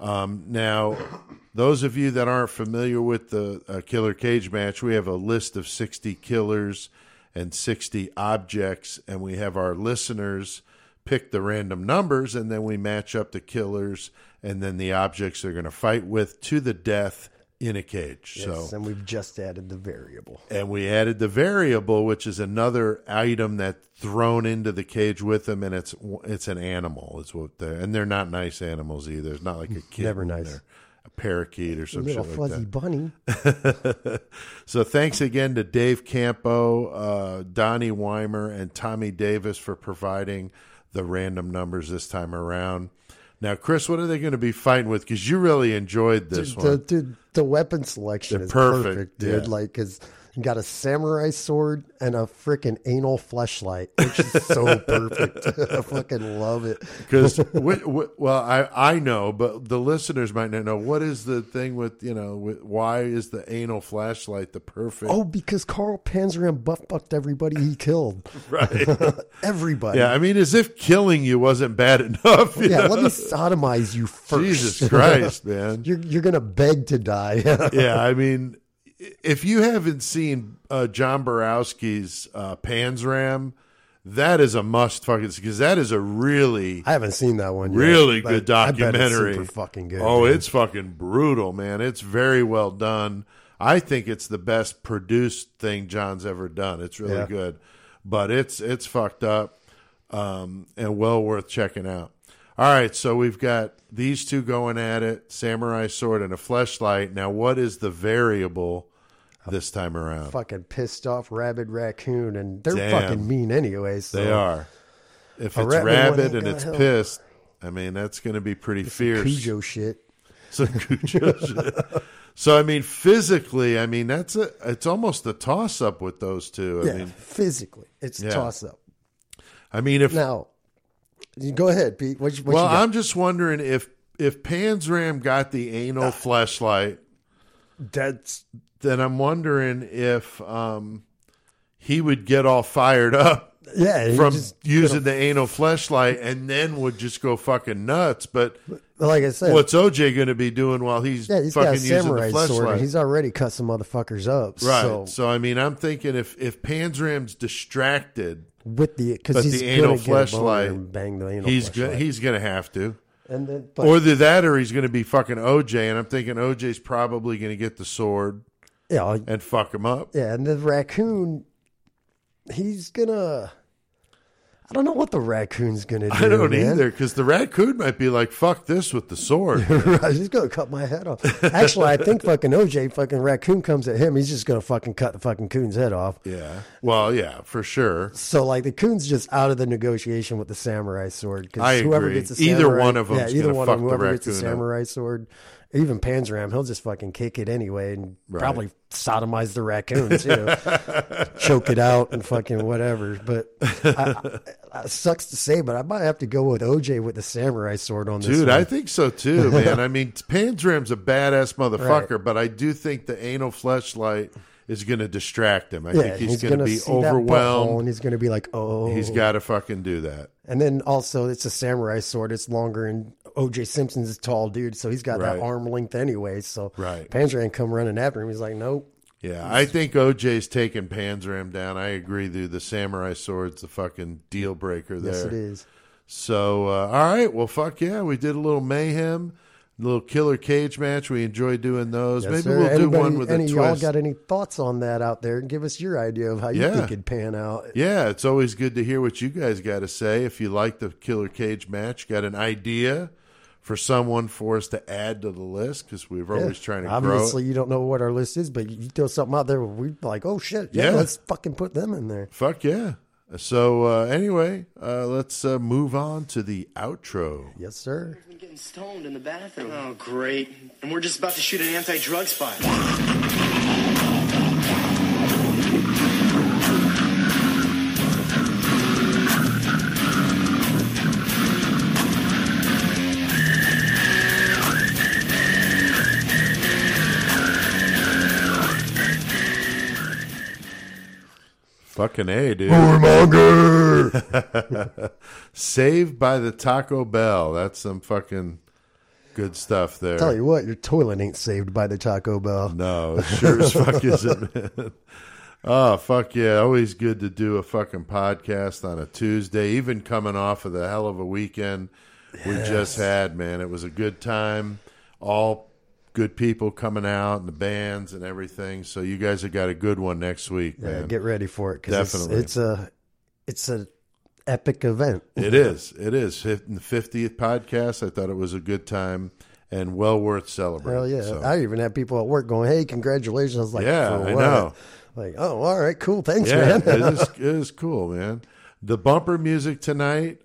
Now, those of you that aren't familiar with the killer cage match, we have a list of 60 killers and 60 objects, and we have our listeners pick the random numbers, and then we match up the killers and then the objects they're going to fight with to the death in a cage. Yes, and we've just added the variable. And we added the variable, which is another item that's thrown into the cage with them, and it's an animal. Is what and they're not nice animals either. It's not like a kid. Never nice. A parakeet or some shit like that. Little fuzzy bunny. So thanks again to Dave Campo, Donnie Weimer, and Tommy Davis for providing the random numbers this time around. Now, Chris, what are they going to be fighting with? Because you really enjoyed this one. The weapon selection is perfect, dude. Yeah. Like, because you got a samurai sword and a freaking anal fleshlight, which is so perfect. I fucking love it. Because, I know, but the listeners might not know. What is the thing with, why is the anal flashlight the perfect? Oh, because Carl Panzram butt-fucked everybody he killed. Right. Everybody. Yeah, as if killing you wasn't bad enough. Yeah, let me sodomize you first. Jesus Christ, man. You're going to beg to die. Yeah, if you haven't seen John Borowski's Panzram, that is a must fucking, because that is a really... I haven't seen that one yet. Really good documentary. I bet it's super fucking good. Oh, dude. It's fucking brutal, man. It's very well done. I think it's the best produced thing John's ever done. It's really good. But it's fucked up and well worth checking out. All right, so we've got these two going at it, samurai sword and a fleshlight. Now, what is the variable this time around? Fucking pissed off rabid raccoon, and they're fucking mean anyway. So. They are. If it's rabid and it's pissed, that's going to be pretty fierce. Cujo shit. Some Cujo shit. So, physically, it's almost a toss-up with those two. Physically, it's a toss-up. Now... Go ahead, Pete. What you I'm just wondering if Panzram got the anal fleshlight, then I'm wondering if he would get all fired up from using the anal fleshlight, and then would just go fucking nuts. But like I said, what's OJ going to be doing while he's got a fucking using the samurai sword, fleshlight? He's already cut some motherfuckers up. Right. So I'm thinking if Panzram's distracted because he's the anal fleshlight and bang the anal fleshlight. He's going to have to. And then, or either that, or he's going to be fucking OJ, and I'm thinking OJ's probably going to get the sword, and fuck him up. Yeah, and the raccoon, he's gonna. I don't know what the raccoon's going to do. I don't man. either, because the raccoon might be like, fuck this with the sword. Right, he's going to cut my head off. Actually, I think fucking OJ, fucking raccoon comes at him. He's just going to fucking cut the fucking coon's head off. Yeah. Well, yeah, for sure. So, like, the coon's just out of the negotiation with the samurai sword. I whoever agree. Gets a Either samurai, one of them is going to fuck the whoever gets a raccoon up. samurai sword, even Panzeram, he'll just fucking kick it anyway and probably sodomize the raccoon, too. Choke it out and fucking whatever. But it sucks to say, but I might have to go with OJ with the samurai sword on this Dude, one. I think so too, man. I mean, Panzeram's a badass motherfucker, but I do think the anal fleshlight is going to distract him. I think he's going to be overwhelmed. And he's going to be like, oh. He's got to fucking do that. And then also, it's a samurai sword. It's longer, and O.J. Simpson's a tall dude, so he's got that arm length anyway. So Panzeram come running after him. He's like, nope. Yeah, I think OJ's taking Panzeram down. I agree, dude. The samurai sword's the fucking deal breaker there. Yes, it is. So, all right. Well, fuck yeah. We did a little mayhem, a little killer cage match. We enjoy doing those. Yes, Maybe sir. we'll do one with a twist. Y'all got any thoughts on that out there? Give us your idea of how you think it'd pan out. Yeah, it's always good to hear what you guys got to say. If you like the killer cage match, got an idea for someone for us to add to the list, because we're always trying to Obviously, grow it. you don't know what our list is, but you throw something out there, we're like, oh, shit, let's fucking put them in there. Fuck yeah. So anyway, let's move on to the outro. Yes, sir. We've been getting stoned in the bathroom. Oh, great. And we're just about to shoot an anti-drug spot. Fucking A, dude. Warmonger! Saved by the Taco Bell. That's some fucking good stuff there. Tell you what, your toilet ain't saved by the Taco Bell. No, it sure as fuck isn't, man. Oh, fuck yeah. Always good to do a fucking podcast on a Tuesday, even coming off of the hell of a weekend we just had, man. It was a good time. All good people coming out and the bands and everything. So you guys have got a good one next week, man. Get ready for it. 'Cause Definitely. It's a epic event. It is. It is. The 50th podcast, I thought it was a good time and well worth celebrating. Hell yeah. So. I even had people at work going, hey, congratulations. I was like, Yeah, for I what? know. Like, oh, all right, cool. Thanks, Yeah, man. it is cool, man. The bumper music tonight,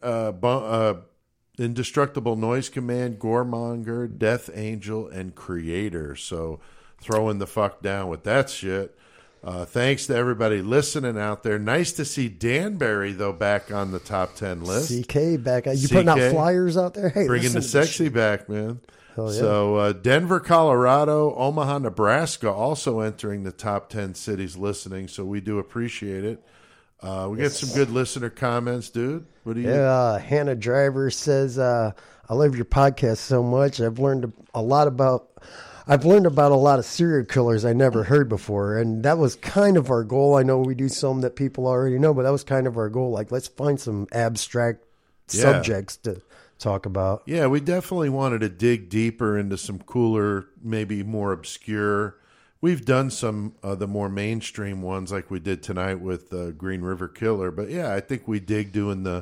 Indestructible Noise Command, Goremonger, Death Angel, and Creator. So throwing the fuck down with that shit. Thanks to everybody listening out there. Nice to see Danbury, though, back on the top 10 list. CK back. You putting out flyers out there? Hey, Bringing the listen to sexy back, man. Hell yeah. So Denver, Colorado, Omaha, Nebraska also entering the top 10 cities listening. So we do appreciate it. We get some good listener comments, dude. What do you? Yeah, Hannah Driver says, "I love your podcast so much. I've learned a lot about a lot of serial killers I never heard before, and that was kind of our goal. I know we do some that people already know, but that was kind of our goal. Like, let's find some abstract subjects to talk about. Yeah, we definitely wanted to dig deeper into some cooler, maybe more obscure. We've done some of the more mainstream ones like we did tonight with Green River Killer. But, yeah, I think we dig doing the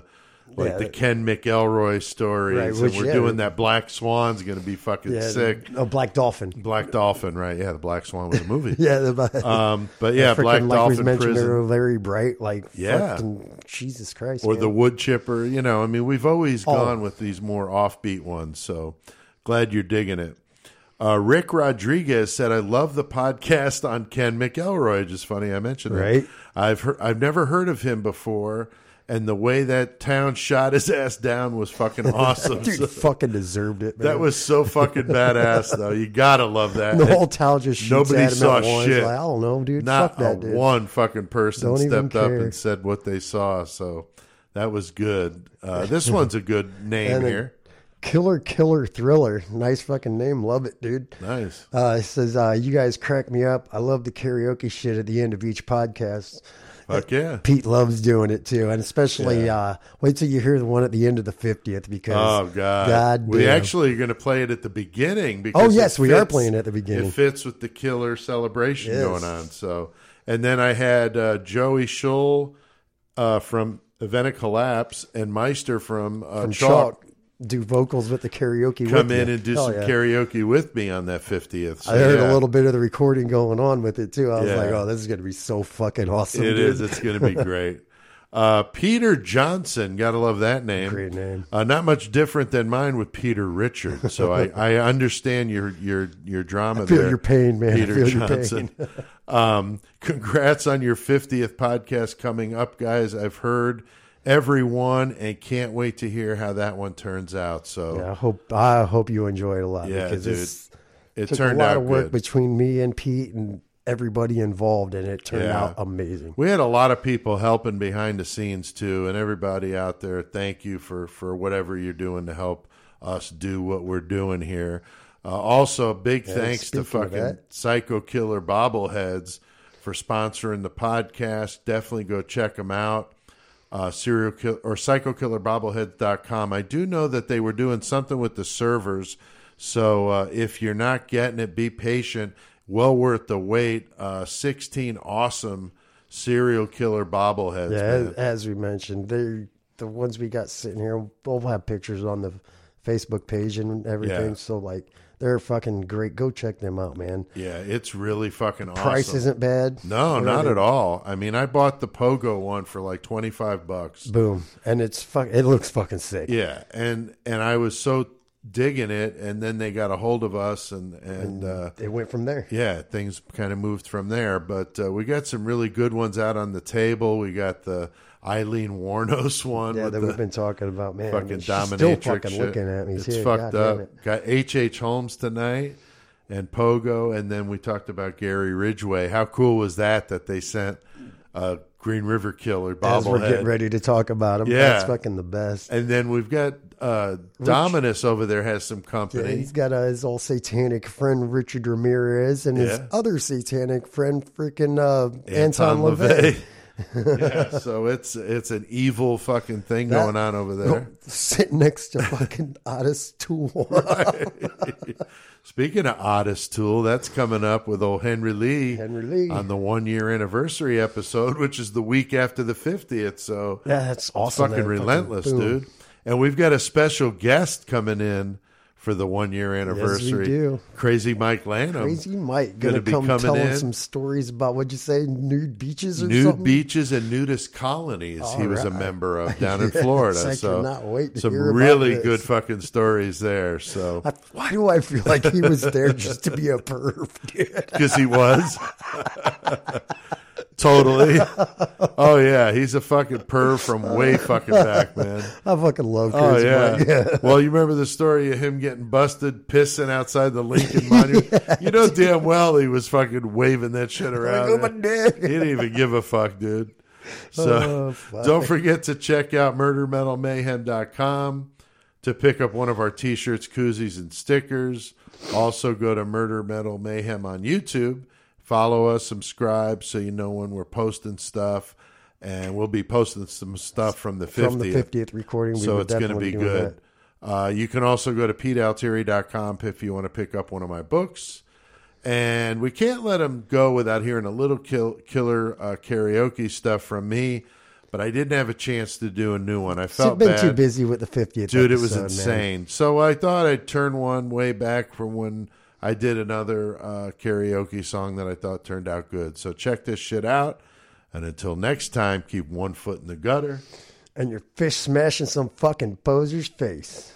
Ken McElroy stories. Right, and which, we're doing that Black Swan's going to be fucking sick. Oh, Black Dolphin. Black Dolphin, right. Yeah, the Black Swan was a movie. Yeah. But, yeah, Black like Dolphin we mentioned Prison. earlier, Larry Bright. Like, Yeah. fucking Jesus Christ. Or man. the Wood Chipper. You know, I mean, we've always gone with these more offbeat ones. So glad you're digging it. Rick Rodriguez said, I love the podcast on Ken McElroy. Just funny I mentioned that. Right. I've never heard of him before, and the way that town shot his ass down was fucking awesome. Dude So fucking deserved it, man. that was so fucking badass, though. You gotta love that. The whole town just shoots Nobody at him saw at once. shit. Like, I don't know, dude. Not Fuck that, dude. one fucking person Don't even stepped up care. and said what they saw. So that was good. This one's a good name And then here. Killer Thriller. Nice fucking name. Love it, dude. Nice. It says, you guys crack me up. I love the karaoke shit at the end of each podcast. Fuck yeah. Pete loves doing it too. And especially, wait till you hear the one at the end of the 50th because, Oh, God. God We damn. actually are going to play it at the beginning. Because Oh, yes, it we are fits- playing it at the beginning. It fits with the killer celebration Yes. going on. So, and then I had Joey Schull from Event of Collapse, and Meister from Chalk do vocals with the karaoke. Come in and do some karaoke with me on that 50th. So, I heard a little bit of the recording going on with it too. I was like, oh, this is going to be so fucking awesome. It is. It's going to be great. Peter Johnson, gotta love that name. Great name. Not much different than mine with Peter Richard. So I understand your drama. I feel there, your pain, man. Peter I feel Johnson. Your pain. Congrats on your 50th podcast coming up, guys. I've heard every one and can't wait to hear how that one turns out. So yeah, I hope you enjoy it a lot. Yeah, because dude, it took turned a lot out of work good. between me and Pete and everybody involved, and it turned out amazing. We had a lot of people helping behind the scenes too, and everybody out there, thank you for whatever you're doing to help us do what we're doing here. Also, big thanks to fucking Psycho Killer Bobbleheads for sponsoring the podcast. Definitely go check them out. PsychokillerBobbleheads.com. I do know that they were doing something with the servers, so if you're not getting it, be patient. Well worth the wait. 16 awesome serial killer bobbleheads. Yeah, man. as we mentioned, they're the ones we got sitting here. We'll have pictures on the Facebook page and everything. Yeah. So like, they're fucking great. Go check them out, man. Yeah, it's really fucking awesome. Price isn't bad. No, not at all. I mean, I bought the Pogo one for like $25. Boom, and it looks fucking sick. Yeah, and I was so digging it, and then they got a hold of us, and it went from there. Yeah, things kind of moved from there. But we got some really good ones out on the table. We got the Eileen Warnos one. Yeah, with that we've been talking about, man. Fucking She's dominatrix still fucking shit. looking at me. It's too. fucked God up. damn it. Got H.H. Holmes tonight and Pogo, and then we talked about Gary Ridgway. How cool was that they sent Green River Killer bobblehead? As we're getting ready to talk about him. Yeah. That's fucking the best. And then we've got Dominus over there has some company. Yeah, he's got his old satanic friend Richard Ramirez and his other satanic friend freaking Anton LaVey. Yeah, so it's an evil fucking thing going on over there. Sitting next to fucking Otis Tool. Right. Speaking of Otis Tool, that's coming up with old Henry Lee on the 1 year anniversary episode, which is the week after the 50th. So yeah, that's awesome. Fucking relentless, dude. And we've got a special guest coming in for the 1 year anniversary. Yes, we do. Crazy Mike Lanham. Crazy Mike gonna come telling some stories about, what'd you say, nude beaches or something? Nude beaches and nudist colonies he was a member of down in Florida. I So cannot wait to some hear really about good this. fucking stories there. So Why do I feel like he was there just to be a perv, dude? because he was. Totally. Oh yeah, he's a fucking perv from way fucking back, man. I fucking love Oh Crazy yeah. Mike. Yeah. Well, you remember the story of him getting busted pissing outside the Lincoln Monument? You know damn well he was fucking waving that shit around. oh, my dick. He didn't even give a fuck, dude. So don't forget to check out murdermetalmayhem.com to pick up one of our t-shirts, koozies, and stickers. Also go to Murder Metal Mayhem on YouTube. Follow us, subscribe, so you know when we're posting stuff. And we'll be posting some stuff from the 50th. From the 50th recording. So it's going to be good. You can also go to PeteAltieri.com if you want to pick up one of my books. And we can't let them go without hearing a little killer karaoke stuff from me. But I didn't have a chance to do a new one. I felt been bad. too busy with the 50th Dude, it was episode, insane. man. So I thought I'd turn one way back from when I did another karaoke song that I thought turned out good. So check this shit out. And until next time, keep one foot in the gutter. And your fish smashing some fucking poser's face.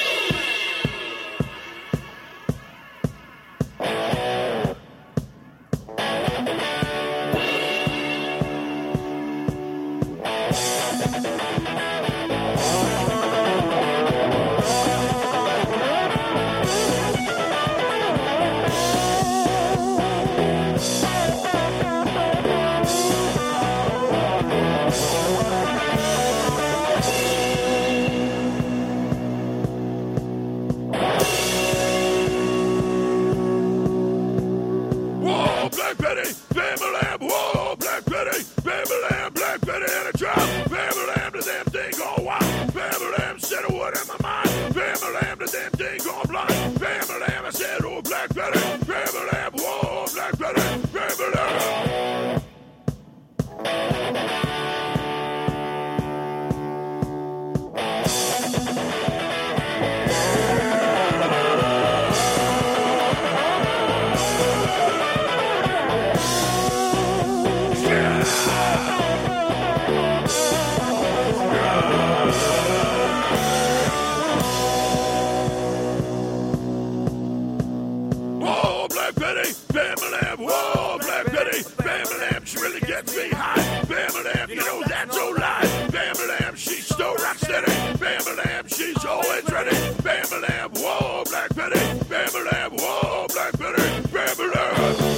Whoa, Black Betty, Bammy Lamb, whoa, Black Betty, Bammy Lamb, Black Betty in a trap, Bammy Lamb, the damn thing gone wild, Bammy Lamb said a word in my mind, Bammy Lamb, the damn thing gone blind, Bammy Lamb, I said, oh, Black Betty, Bammy Lamb, whoa, Black Betty, Bammy Lamb. Bam-a-lam, whoa, Black Betty. Bam-a-lam, she really gets me high. Bam-a-lam, you know that's no lie. Bam-a-lam, she's so rock steady. Bam-a-lam, she's always ready. Bam-a-lam, whoa, Black Betty. Bam-a-lam, whoa, Black Betty. Bam-a-lam.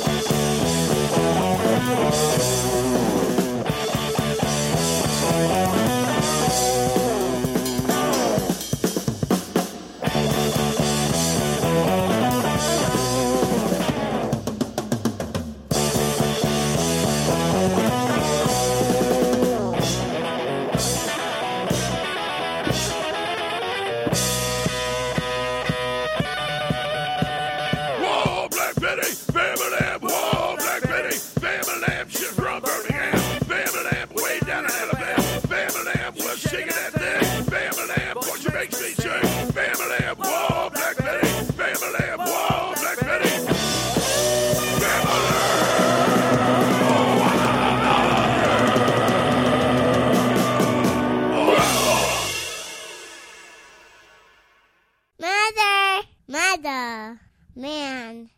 Whoa, Black Betty, Bam-a-lam, whoa, Black Betty, Bam-a-lam, she's from Birmingham, Bam-a-lam, way down in Alabama, Bam-a-lam, was singing that thing, Bam-a-lam, boy, she makes me sing, Bam-a-lam, whoa, Black Betty, Bam-a-lam, whoa, Black Betty, Mother, mother, man.